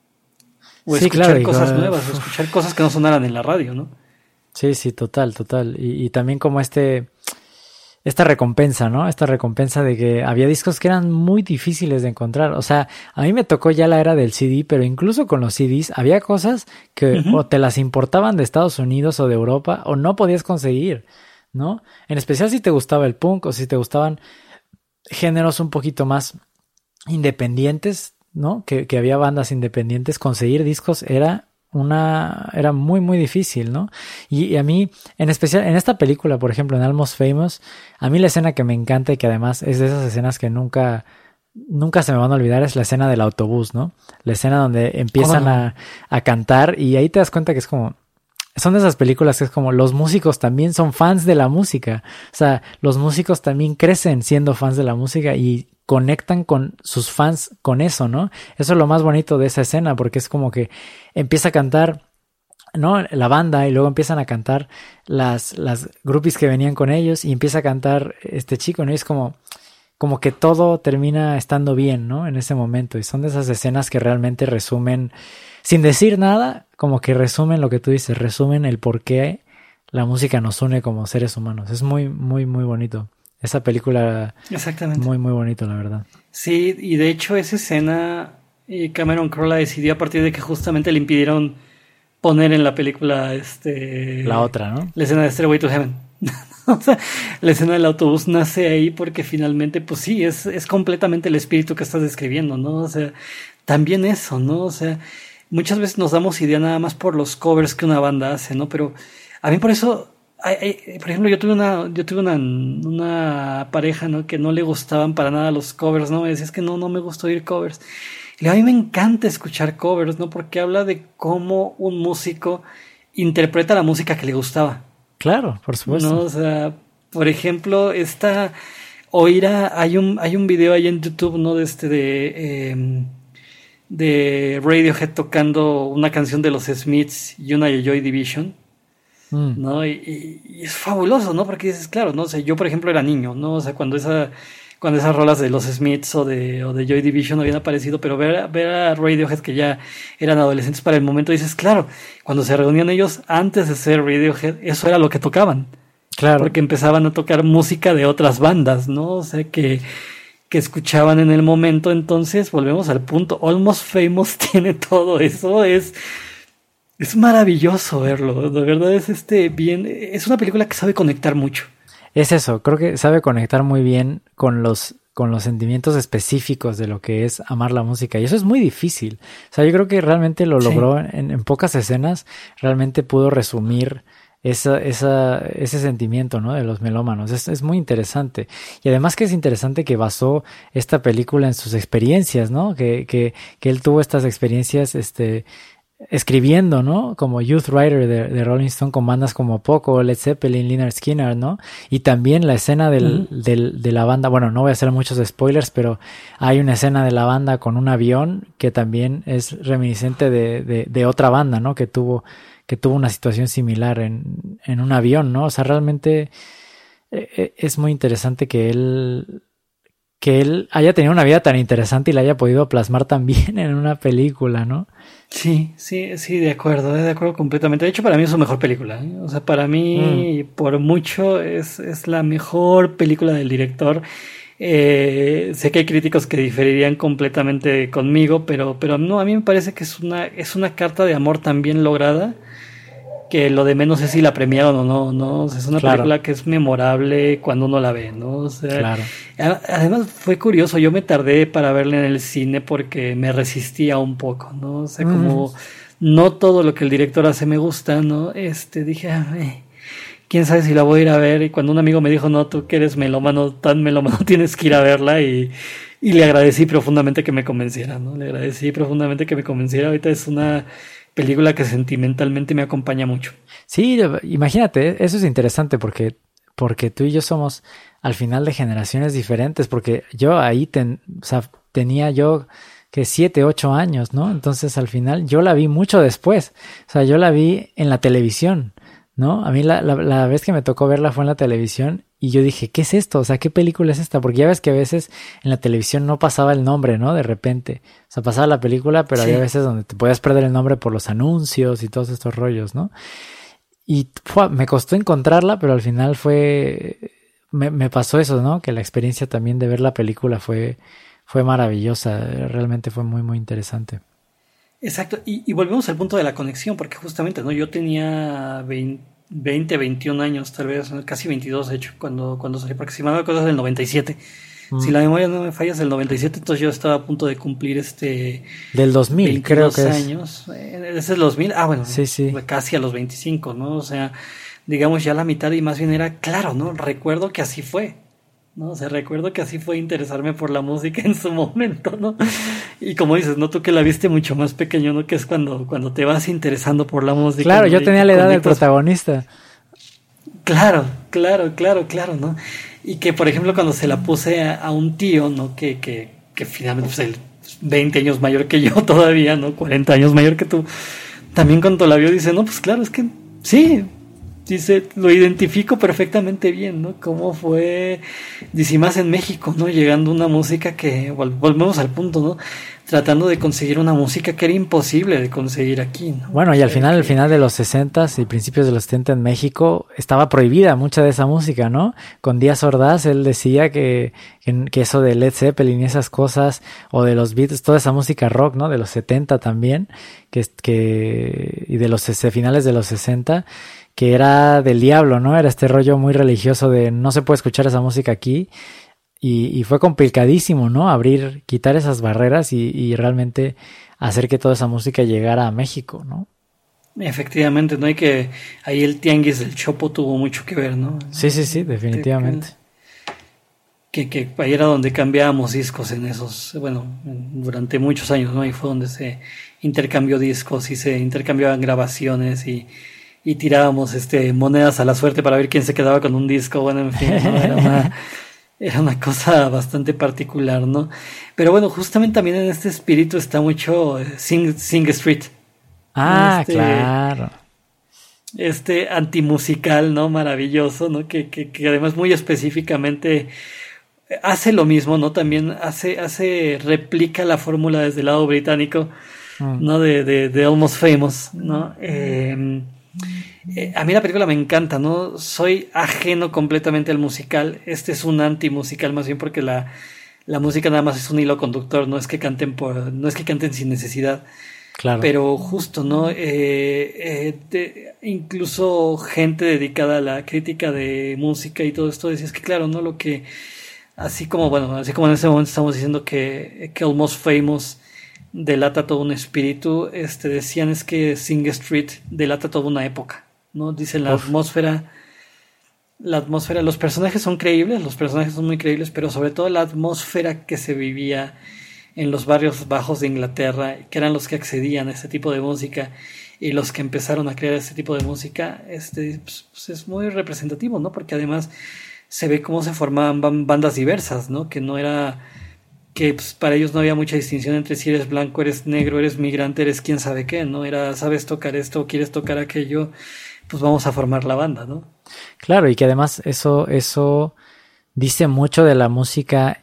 C: O sí, escuchar claro, cosas igual, nuevas, o escuchar cosas que no sonaran en la radio, ¿no?
B: Sí, sí, total, total. Y, y también como este... esta recompensa, ¿no? Esta recompensa de que había discos que eran muy difíciles de encontrar. O sea, a mí me tocó ya la era del ce de, pero incluso con los ce des había cosas que uh-huh. o te las importaban de Estados Unidos o de Europa o no podías conseguir, ¿no? En especial si te gustaba el punk o si te gustaban géneros un poquito más independientes, ¿no? Que, que había bandas independientes, conseguir discos era... una era muy muy difícil, ¿no? Y, y a mí, en especial en esta película, por ejemplo, en Almost Famous, a mí la escena que me encanta y que además es de esas escenas que nunca nunca se me van a olvidar es la escena del autobús, ¿no? La escena donde empiezan oh. a, a cantar y ahí te das cuenta que es como son de esas películas que es como los músicos también son fans de la música, o sea, los músicos también crecen siendo fans de la música y conectan con sus fans con eso, ¿no? Eso es lo más bonito de esa escena, porque es como que empieza a cantar, ¿no? La banda y luego empiezan a cantar las, las groupies que venían con ellos y empieza a cantar este chico, ¿no? Y es como, como que todo termina estando bien, ¿no? En ese momento. Y son de esas escenas que realmente resumen, sin decir nada, como que resumen lo que tú dices, resumen el por qué la música nos une como seres humanos. Es muy, muy, muy bonito. Esa película, exactamente, muy, muy bonito, la verdad.
C: Sí, y de hecho esa escena Cameron Crowe la decidió a partir de que justamente le impidieron poner en la película este
B: la otra, ¿no?
C: La escena de Stairway to Heaven. O sea, la escena del autobús nace ahí porque finalmente, pues sí, es, es completamente el espíritu que estás describiendo, ¿no? O sea, también eso, ¿no? O sea, muchas veces nos damos idea nada más por los covers que una banda hace, ¿no? Pero a mí por eso, hay, hay, por ejemplo, yo tuve una, yo tuve una, una pareja, ¿no? Que no le gustaban para nada los covers, ¿no? Me decía, es que no, no me gusta oír covers. Y a mí me encanta escuchar covers, ¿no? Porque habla de cómo un músico interpreta la música que le gustaba.
B: Claro, por supuesto.
C: No, o sea, por ejemplo, esta oír a, hay un hay un video ahí en YouTube, ¿no? De este de eh, de Radiohead tocando una canción de los Smiths y una de Joy Division, mm. ¿no? Y, y, y es fabuloso, ¿no? Porque dices, claro, no, o sea, yo por ejemplo era niño, ¿no? O sea, cuando esa cuando esas rolas de los Smiths o de o de Joy Division habían aparecido, pero ver, ver a Radiohead que ya eran adolescentes para el momento, dices, claro, cuando se reunían ellos antes de ser Radiohead, eso era lo que tocaban.
B: Claro.
C: Porque empezaban a tocar música de otras bandas, ¿no? O sea, que, que escuchaban en el momento. Entonces, volvemos al punto. Almost Famous tiene todo eso. Es, es maravilloso verlo. De verdad es este bien. Es una película que sabe conectar mucho.
B: Es eso, creo que sabe conectar muy bien con los, con los sentimientos específicos de lo que es amar la música. Y eso es muy difícil. O sea, yo creo que realmente lo logró sí. en, en pocas escenas. Realmente pudo resumir esa, esa, ese sentimiento, ¿no? De los melómanos. Es, es muy interesante. Y además que es interesante que basó esta película en sus experiencias, ¿no? Que, que, que él tuvo estas experiencias, este, escribiendo, ¿no? Como Youth Writer de, de Rolling Stone con bandas como Poco, Led Zeppelin, Lynyrd Skynyrd, ¿no? Y también la escena del, uh-huh. del, de la banda, bueno, no voy a hacer muchos spoilers, pero hay una escena de la banda con un avión que también es reminiscente de, de, de otra banda, ¿no? Que tuvo, que tuvo una situación similar en, en un avión, ¿no? O sea, realmente eh, es muy interesante que él, que él haya tenido una vida tan interesante y la haya podido plasmar tan bien en una película, ¿no?
C: Sí, sí, sí, de acuerdo, de acuerdo completamente. De hecho, para mí es su mejor película, ¿eh? O sea, para mí, mm. por mucho, es, es la mejor película del director. Eh, sé que hay críticos que diferirían completamente conmigo, pero, pero no, a mí me parece que es una, es una carta de amor tan bien lograda que lo de menos es si la premiaron o no, ¿no? O sea, es una claro. película que es memorable cuando uno la ve, ¿no? O sea,
B: claro.
C: Además fue curioso, yo me tardé para verla en el cine porque me resistía un poco, ¿no? O sea, mm. como no todo lo que el director hace me gusta, ¿no? Este, dije, eh, quién sabe si la voy a ir a ver, y cuando un amigo me dijo, no, tú que eres melómano, tan melómano, tienes que ir a verla, y, y le agradecí profundamente que me convenciera, ¿no? Le agradecí profundamente que me convenciera. Ahorita es una película que sentimentalmente me acompaña mucho.
B: Sí, imagínate, eso es interesante porque, porque tú y yo somos al final de generaciones diferentes, porque yo ahí ten, o sea, tenía yo que siete, ocho años, ¿no? Entonces al final yo la vi mucho después, o sea, yo la vi en la televisión, ¿no? A mí la, la, la vez que me tocó verla fue en la televisión y yo dije, ¿qué es esto? O sea, ¿qué película es esta? Porque ya ves que a veces en la televisión no pasaba el nombre, ¿no? De repente. O sea, pasaba la película, pero sí. había veces donde te podías perder el nombre por los anuncios y todos estos rollos, ¿no? Y ¡fua! Me costó encontrarla, pero al final fue... Me, me pasó eso, ¿no? Que la experiencia también de ver la película fue, fue maravillosa. Realmente fue muy, muy interesante.
C: Exacto, y, y volvemos al punto de la conexión, porque justamente, ¿no? Yo tenía veinte, veintiún años, tal vez, casi veintidós, de hecho, cuando, cuando salí, porque si me hago cosas del noventa y siete. Mm. Si la memoria no me falla, es del noventa y siete, entonces yo estaba a punto de cumplir este...
B: Del dos mil, creo que
C: años. Es. ¿Es el dos mil? Ah, bueno,
B: sí, sí.
C: Casi a los veinticinco, ¿no? O sea, digamos ya la mitad, y más bien era, claro, ¿no? Recuerdo que así fue. ¿No? O sea, recuerdo que así fue interesarme por la música en su momento, ¿no? Y como dices, ¿no? Tú que la viste mucho más pequeño, ¿no? Que es cuando, cuando te vas interesando por la música.
B: Claro,
C: ¿no?
B: yo tenía la edad del protagonista.
C: Claro, claro, claro, claro, ¿no? Y que, por ejemplo, cuando se la puse a, a un tío, ¿no? Que, que, que finalmente, pues, él, veinte años mayor que yo todavía, ¿no? cuarenta años mayor que tú. También cuando la vio dice, no, pues claro, es que sí... dice, lo identifico perfectamente bien, ¿no? Cómo fue, dice, más en México, ¿no? Llegando una música que, volvemos al punto, ¿no? Tratando de conseguir una música que era imposible de conseguir aquí, ¿no?
B: Bueno, y al final, al final de los sesentas y principios de los setenta en México estaba prohibida mucha de esa música, ¿no? Con Díaz Ordaz él decía que, que, que eso de Led Zeppelin y esas cosas, o de los Beatles, toda esa música rock, ¿no? De los setenta también, que, que y de los finales de los sesenta, que era del diablo, ¿no? Era este rollo muy religioso de no se puede escuchar esa música aquí. Y, y fue complicadísimo, ¿no? Abrir, quitar esas barreras y, y realmente hacer que toda esa música llegara a México, ¿no?
C: Efectivamente, ¿no? Hay que ahí el tianguis del Chopo tuvo mucho que ver, ¿no?
B: Sí, sí, sí, definitivamente.
C: Que, que ahí era donde cambiábamos discos en esos, bueno, durante muchos años, ¿no? Ahí fue donde se intercambió discos y se intercambiaban grabaciones y, y tirábamos este monedas a la suerte para ver quién se quedaba con un disco, bueno, en fin, ¿no? Era una... Era una cosa bastante particular, ¿no? Pero bueno, justamente también en este espíritu está mucho Sing, Sing Street.
B: Ah,
C: este,
B: claro.
C: Este antimusical, ¿no? Maravilloso, ¿no? Que, que, que además muy específicamente hace lo mismo, ¿no? También hace, hace, replica la fórmula desde el lado británico, mm. ¿no? De, de, de Almost Famous, ¿no? Eh, Eh, a mí la película me encanta, ¿no? Soy ajeno completamente al musical. Este es un anti-musical más bien porque la, la música nada más es un hilo conductor, no es que canten por, no es que canten sin necesidad.
B: Claro.
C: Pero justo, ¿no? Eh, eh, de, incluso gente dedicada a la crítica de música y todo esto decía, es que claro, ¿no? Lo que, así como, bueno, así como en ese momento estamos diciendo que, que Almost Famous delata todo un espíritu, este, decían es que Sing Street delata toda una época, ¿no? Dicen la Uf. atmósfera, la atmósfera, los personajes son creíbles, los personajes son muy creíbles, pero sobre todo la atmósfera que se vivía en los barrios bajos de Inglaterra, que eran los que accedían a este tipo de música y los que empezaron a crear este tipo de música, este, pues, es muy representativo, ¿no? Porque además se ve cómo se formaban bandas diversas, ¿no? Que no era... que pues, para ellos no había mucha distinción entre si eres blanco, eres negro, eres migrante, eres quién sabe qué, ¿no? Era, sabes tocar esto, quieres tocar aquello, pues vamos a formar la banda, ¿no?
B: Claro, y que además eso, eso dice mucho de la música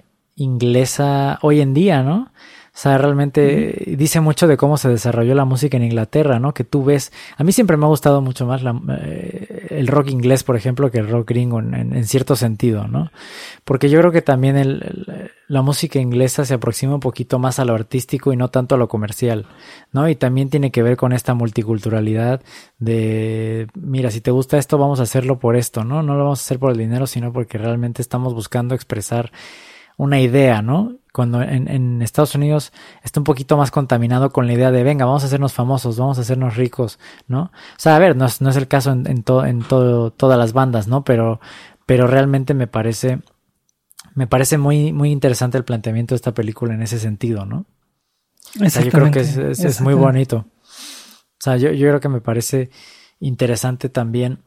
B: inglesa hoy en día, ¿no? O sea, realmente mm. dice mucho de cómo se desarrolló la música en Inglaterra, ¿no? Que tú ves... A mí siempre me ha gustado mucho más la, eh, el rock inglés, por ejemplo, que el rock gringo en, en, en cierto sentido, ¿no? Porque yo creo que también el, el, la música inglesa se aproxima un poquito más a lo artístico y no tanto a lo comercial, ¿no? Y también tiene que ver con esta multiculturalidad de... Mira, si te gusta esto, vamos a hacerlo por esto, ¿no? No lo vamos a hacer por el dinero, sino porque realmente estamos buscando expresar una idea, ¿no? Cuando en, en Estados Unidos está un poquito más contaminado con la idea de venga, vamos a hacernos famosos, vamos a hacernos ricos, ¿no? O sea, a ver, no es, no es el caso en, en, to, en todo, todas las bandas, ¿no? Pero, pero realmente me parece, me parece muy, muy interesante el planteamiento de esta película en ese sentido, ¿no? O sea, yo creo que es, es, es muy bonito. O sea, yo, yo creo que me parece interesante también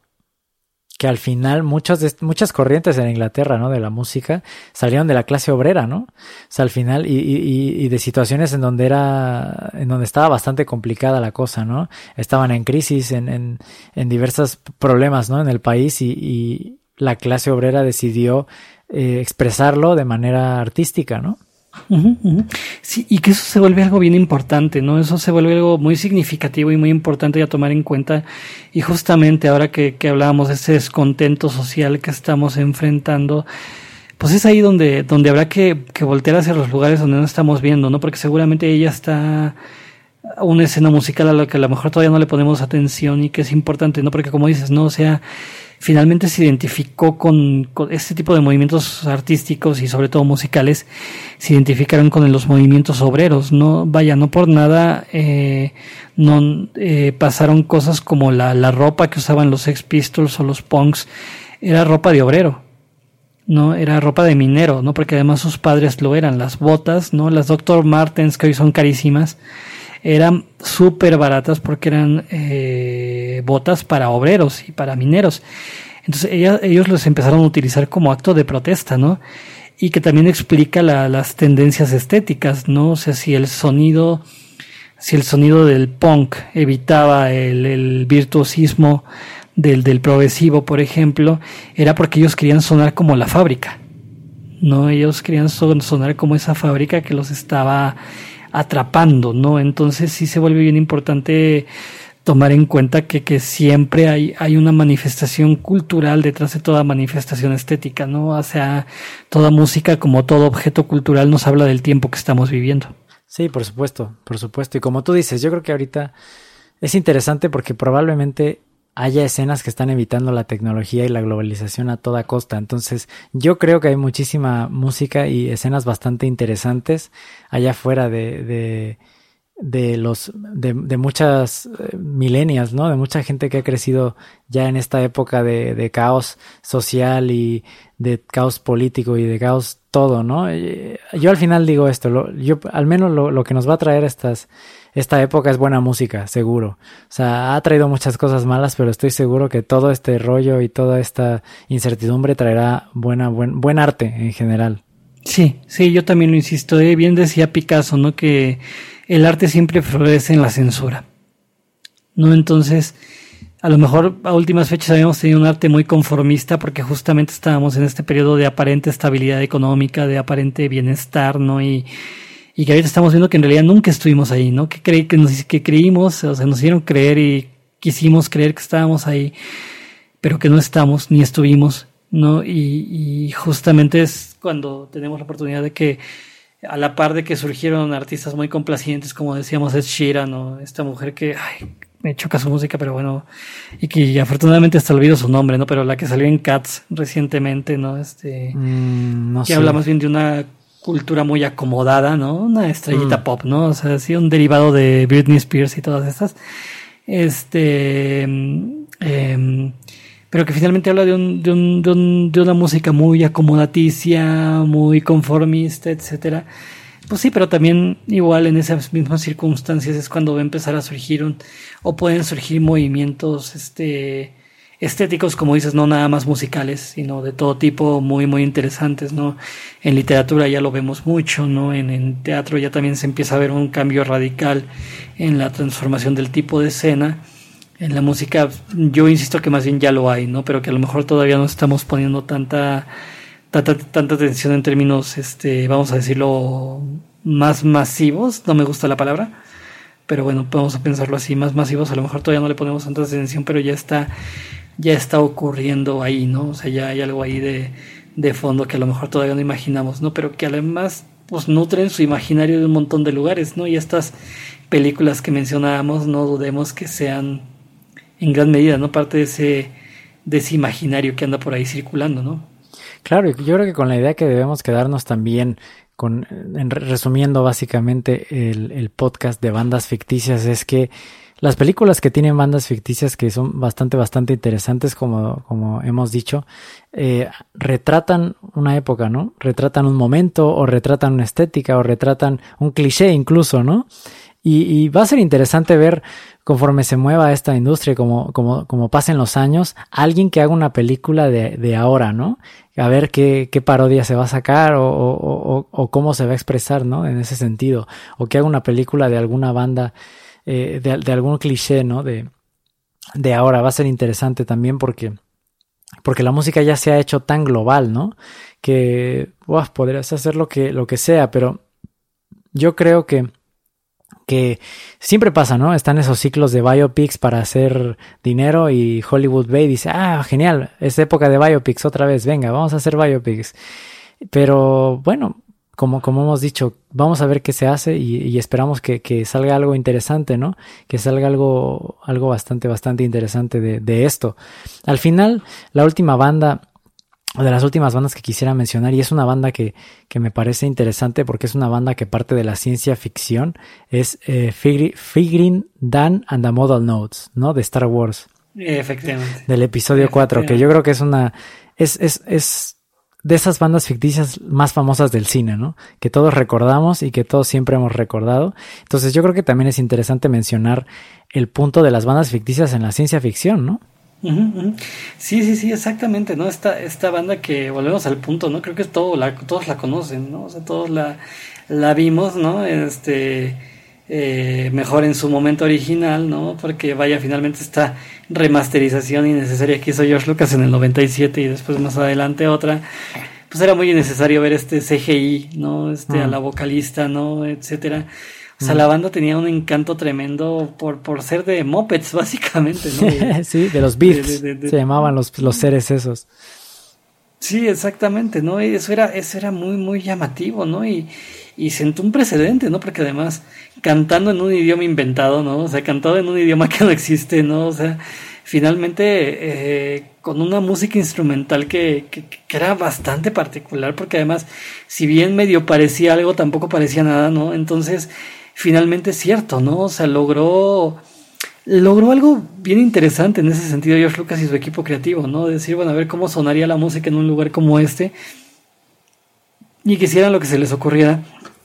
B: que al final muchas de, muchas corrientes en Inglaterra, ¿no? De la música salieron de la clase obrera, ¿no? O sea, al final y, y, y de situaciones en donde era, en donde estaba bastante complicada la cosa, ¿no? Estaban en crisis, en, en, en diversos problemas, ¿no? En el país y, y la clase obrera decidió eh, expresarlo de manera artística, ¿no?
C: Uh-huh, uh-huh. Sí, y que eso se vuelve algo bien importante, ¿no? Eso se vuelve algo muy significativo y muy importante a tomar en cuenta. Y justamente ahora que, que hablábamos de ese descontento social que estamos enfrentando, pues es ahí donde, donde habrá que, que voltear hacia los lugares donde no estamos viendo, ¿no? Porque seguramente ella está una escena musical a la que a lo mejor todavía no le ponemos atención y que es importante, ¿no? Porque como dices, ¿no? O sea, finalmente se identificó con, con este tipo de movimientos artísticos y sobre todo musicales, se identificaron con los movimientos obreros, no, vaya, no por nada eh, no eh, pasaron cosas como la, la ropa que usaban los Sex Pistols o los punks, era ropa de obrero, no, era ropa de minero, no, porque además sus padres lo eran, las botas, no, las doctor Martens que hoy son carísimas, eran súper baratas porque eran eh, botas para obreros y para mineros. Entonces ella, ellos los empezaron a utilizar como acto de protesta, ¿no? Y que también explica la, las tendencias estéticas, ¿no? O sea, si el sonido, si el sonido del punk evitaba el, el virtuosismo del, del progresivo, por ejemplo, era porque ellos querían sonar como la fábrica, ¿no? Ellos querían son, sonar como esa fábrica que los estaba atrapando, ¿no? Entonces sí se vuelve bien importante tomar en cuenta que, que siempre hay, hay una manifestación cultural detrás de toda manifestación estética, ¿no? O sea, toda música, como todo objeto cultural, nos habla del tiempo que estamos viviendo.
B: Sí, por supuesto, por supuesto. Y como tú dices, yo creo que ahorita es interesante porque probablemente haya escenas que están evitando la tecnología y la globalización a toda costa. Entonces, yo creo que hay muchísima música y escenas bastante interesantes allá afuera de... de de los de, de muchas eh, millennials, ¿no? De mucha gente que ha crecido ya en esta época de, de caos social y de caos político y de caos todo, ¿no? Yo al final digo esto, lo, yo al menos lo, lo que nos va a traer estas esta época es buena música, seguro. O sea, ha traído muchas cosas malas, pero estoy seguro que todo este rollo y toda esta incertidumbre traerá buena buen buen arte en general.
C: Sí, sí, yo también lo insisto. Eh, bien decía Picasso, ¿no? Que el arte siempre florece en la censura, ¿no? Entonces, a lo mejor a últimas fechas habíamos tenido un arte muy conformista porque justamente estábamos en este periodo de aparente estabilidad económica, de aparente bienestar, ¿no? Y, y que ahorita estamos viendo que en realidad nunca estuvimos ahí, ¿no? Que, cre- que, nos, que creímos, o sea, nos hicieron creer y quisimos creer que estábamos ahí, pero que no estamos ni estuvimos, ¿no? Y, y justamente es cuando tenemos la oportunidad de que, a la par de que surgieron artistas muy complacientes, como decíamos, Ed Sheeran, ¿no? Esta mujer que, ay, me choca su música, pero bueno, y que afortunadamente hasta olvido su nombre, ¿no? Pero la que salió en Cats recientemente, ¿no? Este,
B: mm, no
C: que
B: sé.
C: habla más bien de una cultura muy acomodada, ¿no? Una estrellita
B: mm.
C: pop, ¿no? O sea, sí, un derivado de Britney Spears y todas estas. Este, eh, pero que finalmente habla de, un, de, un, de, un, de una música muy acomodaticia, muy conformista, etcétera. Pues sí, pero también igual en esas mismas circunstancias es cuando va a empezar a surgir un, o pueden surgir movimientos este, estéticos, como dices, no nada más musicales, sino de todo tipo, muy muy interesantes, ¿no? En literatura ya lo vemos mucho, ¿no? En, en teatro ya también se empieza a ver un cambio radical en la transformación del tipo de escena. En la música, yo insisto que más bien ya lo hay, ¿no? Pero que a lo mejor todavía no estamos poniendo tanta, tanta, tanta atención en términos, este, vamos a decirlo, más masivos. No me gusta la palabra, pero bueno, vamos a pensarlo así, más masivos. A lo mejor todavía no le ponemos tanta atención, pero ya está, ya está ocurriendo ahí, ¿no? O sea, ya hay algo ahí de, de fondo que a lo mejor todavía no imaginamos, ¿no? Pero que además, pues, nutren su imaginario de un montón de lugares, ¿no? Y estas películas que mencionábamos, no dudemos que sean en gran medida, ¿no? Parte de ese, de ese imaginario que anda por ahí circulando, ¿no?
B: Claro, yo creo que con la idea que debemos quedarnos también, con, en, resumiendo básicamente el, el podcast de bandas ficticias, es que las películas que tienen bandas ficticias que son bastante, bastante interesantes, como, como hemos dicho, eh, retratan una época, ¿no? Retratan un momento, o retratan una estética, o retratan un cliché incluso, ¿no? Y, y va a ser interesante ver conforme se mueva esta industria, como, como, como pasen los años, alguien que haga una película de, de ahora, ¿no? A ver qué, qué parodia se va a sacar o, o, o, o cómo se va a expresar, ¿no? En ese sentido. O que haga una película de alguna banda, eh, de, de algún cliché, ¿no? De, de ahora. Va a ser interesante también porque, porque la música ya se ha hecho tan global, ¿no? Que, uah, podrías hacer lo que, lo que sea, pero yo creo que que siempre pasa, ¿no? Están esos ciclos de biopics para hacer dinero y Hollywood ve y dice, ah, genial, es época de biopics otra vez, venga, vamos a hacer biopics. Pero bueno, como, como hemos dicho, vamos a ver qué se hace y, y esperamos que, que salga algo interesante, ¿no? Que salga algo, algo bastante, bastante interesante de, de esto. Al final, la última banda, o de las últimas bandas que quisiera mencionar, y es una banda que, que me parece interesante porque es una banda que parte de la ciencia ficción, es eh, Figrin Dawn and the Model Notes, ¿no? De Star Wars.
C: Efectivamente.
B: Del episodio cuatro, que yo creo que es una, es, es, es de esas bandas ficticias más famosas del cine, ¿no? Que todos recordamos y que todos siempre hemos recordado. Entonces yo creo que también es interesante mencionar el punto de las bandas ficticias en la ciencia ficción, ¿no?
C: Uh-huh, uh-huh. Sí, sí, sí, exactamente, ¿no? Esta, esta banda que, volvemos al punto, ¿no? Creo que todo la, todos la conocen, ¿no? O sea, todos la, la vimos, ¿no? Este, eh, mejor en su momento original, ¿no? Porque vaya, finalmente esta remasterización innecesaria que hizo George Lucas en el noventa y siete y después más adelante otra, pues era muy innecesario ver este C G I, ¿no? Este, mm. a la vocalista, ¿no? Etcétera. O sea, mm. la banda tenía un encanto tremendo por, por ser de mopeds, básicamente, ¿no? De,
B: sí, de los Beats, de, de, de, se llamaban los, los seres esos.
C: Sí, exactamente, ¿no? Y eso era, eso era muy, muy llamativo, ¿no? Y, y sentó un precedente, ¿no? Porque además, cantando en un idioma inventado, ¿no? O sea, cantado en un idioma que no existe, ¿no? O sea, finalmente, eh, con una música instrumental que, que, que era bastante particular, porque además, si bien medio parecía algo, tampoco parecía nada, ¿no? Entonces, finalmente es cierto, ¿no? O sea, logró... logró algo bien interesante en ese sentido George Lucas y su equipo creativo, ¿no? Decir, bueno, a ver cómo sonaría la música en un lugar como este y que hicieran lo que se les ocurriera,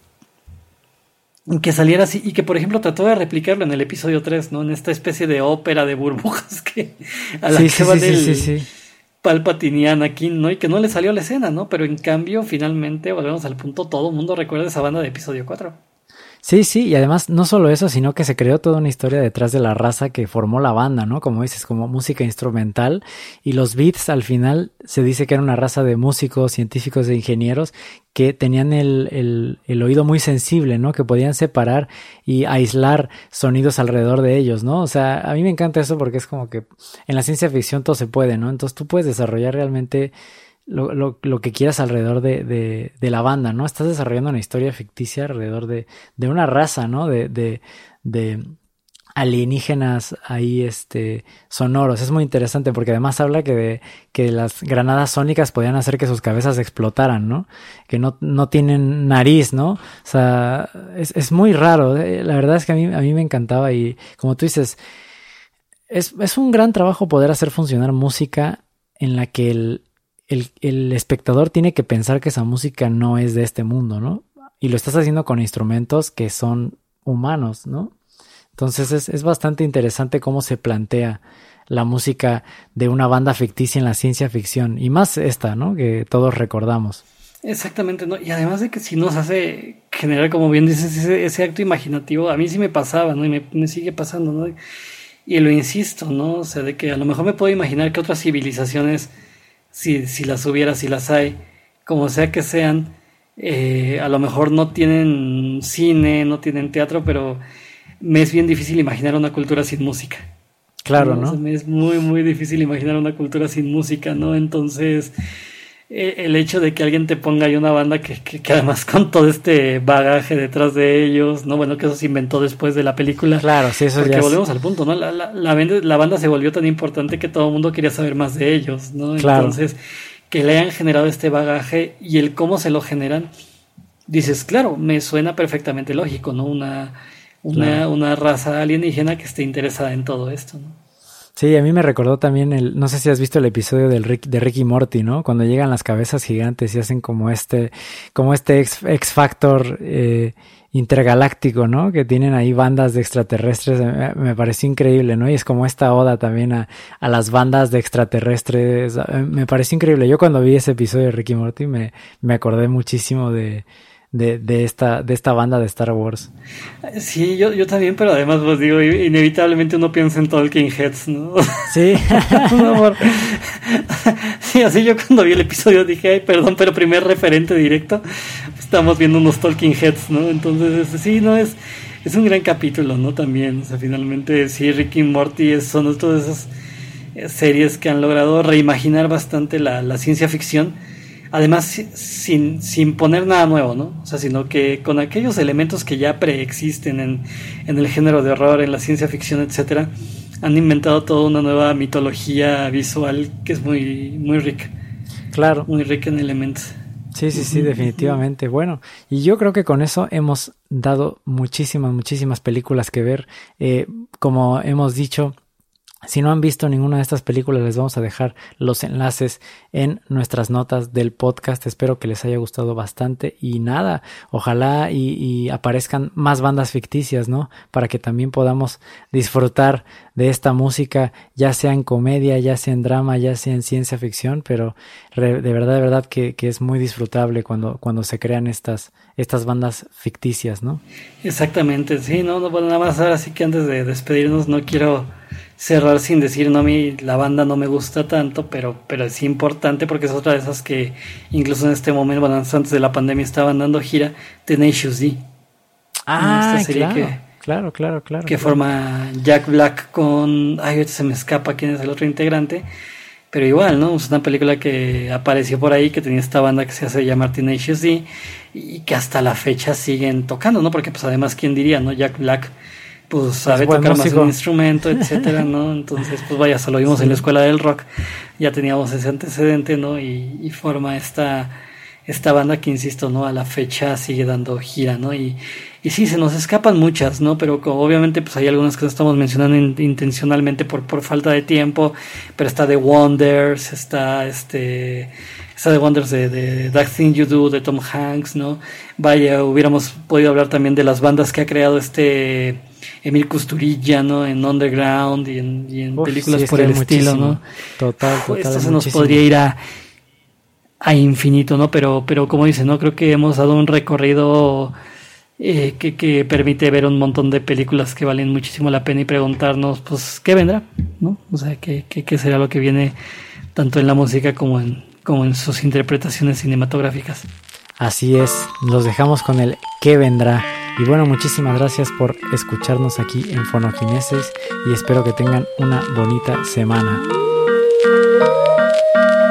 C: que saliera así y que, por ejemplo, trató de replicarlo en el episodio tres, ¿no? En esta especie de ópera de burbujas que a la
B: sí,
C: que
B: sí,
C: van
B: sí,
C: el
B: sí, sí.
C: Palpatine y Anakin, ¿no? Y que no le salió la escena, ¿no? Pero en cambio, finalmente, volvemos al punto, todo el mundo recuerda esa banda de episodio cuatro.
B: Sí, sí, y además no solo eso, sino que se creó toda una historia detrás de la raza que formó la banda, ¿no? Como dices, como música instrumental, y los Beats al final se dice que era una raza de músicos, científicos e ingenieros que tenían el, el, el oído muy sensible, ¿no? Que podían separar y aislar sonidos alrededor de ellos, ¿no? O sea, a mí me encanta eso porque es como que en la ciencia ficción todo se puede, ¿no? Entonces tú puedes desarrollar realmente Lo, lo, lo que quieras alrededor de, de, de la banda, ¿no? Estás desarrollando una historia ficticia alrededor de, de una raza, ¿no? De, de, de alienígenas ahí, este, sonoros. Es muy interesante porque además habla que, de, que las granadas sónicas podían hacer que sus cabezas explotaran, ¿no? Que no, no tienen nariz, ¿no? O sea, es, es muy raro. La verdad es que a mí, a mí me encantaba y como tú dices, es, es un gran trabajo poder hacer funcionar música en la que el El, el espectador tiene que pensar que esa música no es de este mundo, ¿no? Y lo estás haciendo con instrumentos que son humanos, ¿no? Entonces es, es bastante interesante cómo se plantea la música de una banda ficticia en la ciencia ficción. Y más esta, ¿no? Que todos recordamos.
C: Exactamente, ¿no? Y además de que si nos hace generar, como bien dices, ese, ese acto imaginativo, a mí sí me pasaba, ¿no? Y me, me sigue pasando, ¿no? Y lo insisto, ¿no? O sea, de que a lo mejor me puedo imaginar que otras civilizaciones... Si, si las hubiera, si las hay, como sea que sean, eh, a lo mejor no tienen cine, no tienen teatro, pero me es bien difícil imaginar una cultura sin música.
B: Claro,
C: ¿no?
B: ¿no?
C: O sea, me es muy, muy difícil imaginar una cultura sin música, ¿no? Entonces, eh, el hecho de que alguien te ponga ahí una banda que, que, que además con todo este bagaje detrás de ellos, ¿no? Bueno, que eso se inventó después de la película.
B: Claro, sí, eso
C: porque
B: ya
C: volvemos
B: es...
C: al punto, ¿no? La, la, la, la banda se volvió tan importante que todo el mundo quería saber más de ellos, ¿no?
B: Claro.
C: Entonces, que le hayan generado este bagaje y el cómo se lo generan, dices, claro, me suena perfectamente lógico, ¿no? Una, una, claro. una raza alienígena que esté interesada en todo esto, ¿no?
B: Sí, a mí me recordó también el, no sé si has visto el episodio del Rick, de Rick y Morty, ¿no? Cuando llegan las cabezas gigantes y hacen como este, como este X, X Factor eh, intergaláctico, ¿no? Que tienen ahí bandas de extraterrestres, me, me pareció increíble, ¿no? Y es como esta oda también a, a las bandas de extraterrestres, me pareció increíble. Yo cuando vi ese episodio de Rick y Morty me, me acordé muchísimo de... De, de esta de esta banda de Star Wars.
C: Sí, yo, yo también, pero además pues digo, inevitablemente uno piensa en Talking Heads, ¿no?
B: Sí.
C: No, sí, así yo cuando vi el episodio dije, ay, perdón, pero primer referente directo, estamos viendo unos Talking Heads, ¿no? Entonces, sí, no, es es un gran capítulo, ¿no? También, o sea, finalmente, sí, Rick y Morty son todas esas series que han logrado reimaginar bastante la, la ciencia ficción. Además, sin, sin poner nada nuevo, ¿no? O sea, sino que con aquellos elementos que ya preexisten en, en el género de horror, en la ciencia ficción, etcétera, han inventado toda una nueva mitología visual que es muy, muy rica.
B: Claro.
C: Muy rica en elementos.
B: Sí, sí, sí, definitivamente. Bueno, y yo creo que con eso hemos dado muchísimas, muchísimas películas que ver. Eh, como hemos dicho... Si no han visto ninguna de estas películas, les vamos a dejar los enlaces en nuestras notas del podcast. Espero que les haya gustado bastante y nada, ojalá y, y aparezcan más bandas ficticias, ¿no? Para que también podamos disfrutar de esta música, ya sea en comedia, ya sea en drama, ya sea en ciencia ficción, pero re, de verdad, de verdad que, que es muy disfrutable cuando, cuando se crean estas, estas bandas ficticias, ¿no?
C: Exactamente, sí, no, no, bueno, nada más ahora sí que antes de despedirnos no quiero cerrar sin decir, no, a mí la banda no me gusta tanto, pero, pero es importante porque es otra de esas que incluso en este momento, bueno, antes de la pandemia estaban dando gira, Tenacious D.
B: Ah, claro, que, claro, claro, claro.
C: Que
B: claro.
C: forma Jack Black con, ay, ahorita se me escapa quién es el otro integrante, pero igual, ¿no? Es una película que apareció por ahí, que tenía esta banda que se hace llamar Tenacious D y que hasta la fecha siguen tocando, ¿no? Porque pues además, ¿quién diría, no? Jack Black pues sabe tocar músico. Más un instrumento, etcétera, ¿no? Entonces, pues vaya, se lo vimos sí. en la escuela del rock, ya teníamos ese antecedente, ¿no? Y, y forma esta, esta banda que, insisto, ¿no? A la fecha sigue dando gira, ¿no? Y, y sí, se nos escapan muchas, ¿no? Pero como, obviamente, pues hay algunas que no estamos mencionando in, intencionalmente por, por falta de tiempo, pero está The Wonders, está este... Está The Wonders de, de That Thing You Do, de Tom Hanks, ¿no? Vaya, hubiéramos podido hablar también de las bandas que ha creado este Emil Kusturica, ¿no? En Underground y en, y en Uf, películas sí, por el estilo, ¿no?
B: Total, total.
C: Esto se nos podría ir a, a infinito, ¿no? Pero, pero como dice, ¿no? Creo que hemos dado un recorrido eh, que, que permite ver un montón de películas que valen muchísimo la pena y preguntarnos, pues, ¿qué vendrá? ¿No? O sea, ¿qué, qué, qué será lo que viene tanto en la música como en como en sus interpretaciones cinematográficas?
B: Así es, los dejamos con el ¿qué vendrá? Y bueno, muchísimas gracias por escucharnos aquí en Fonoquinesis y espero que tengan una bonita semana.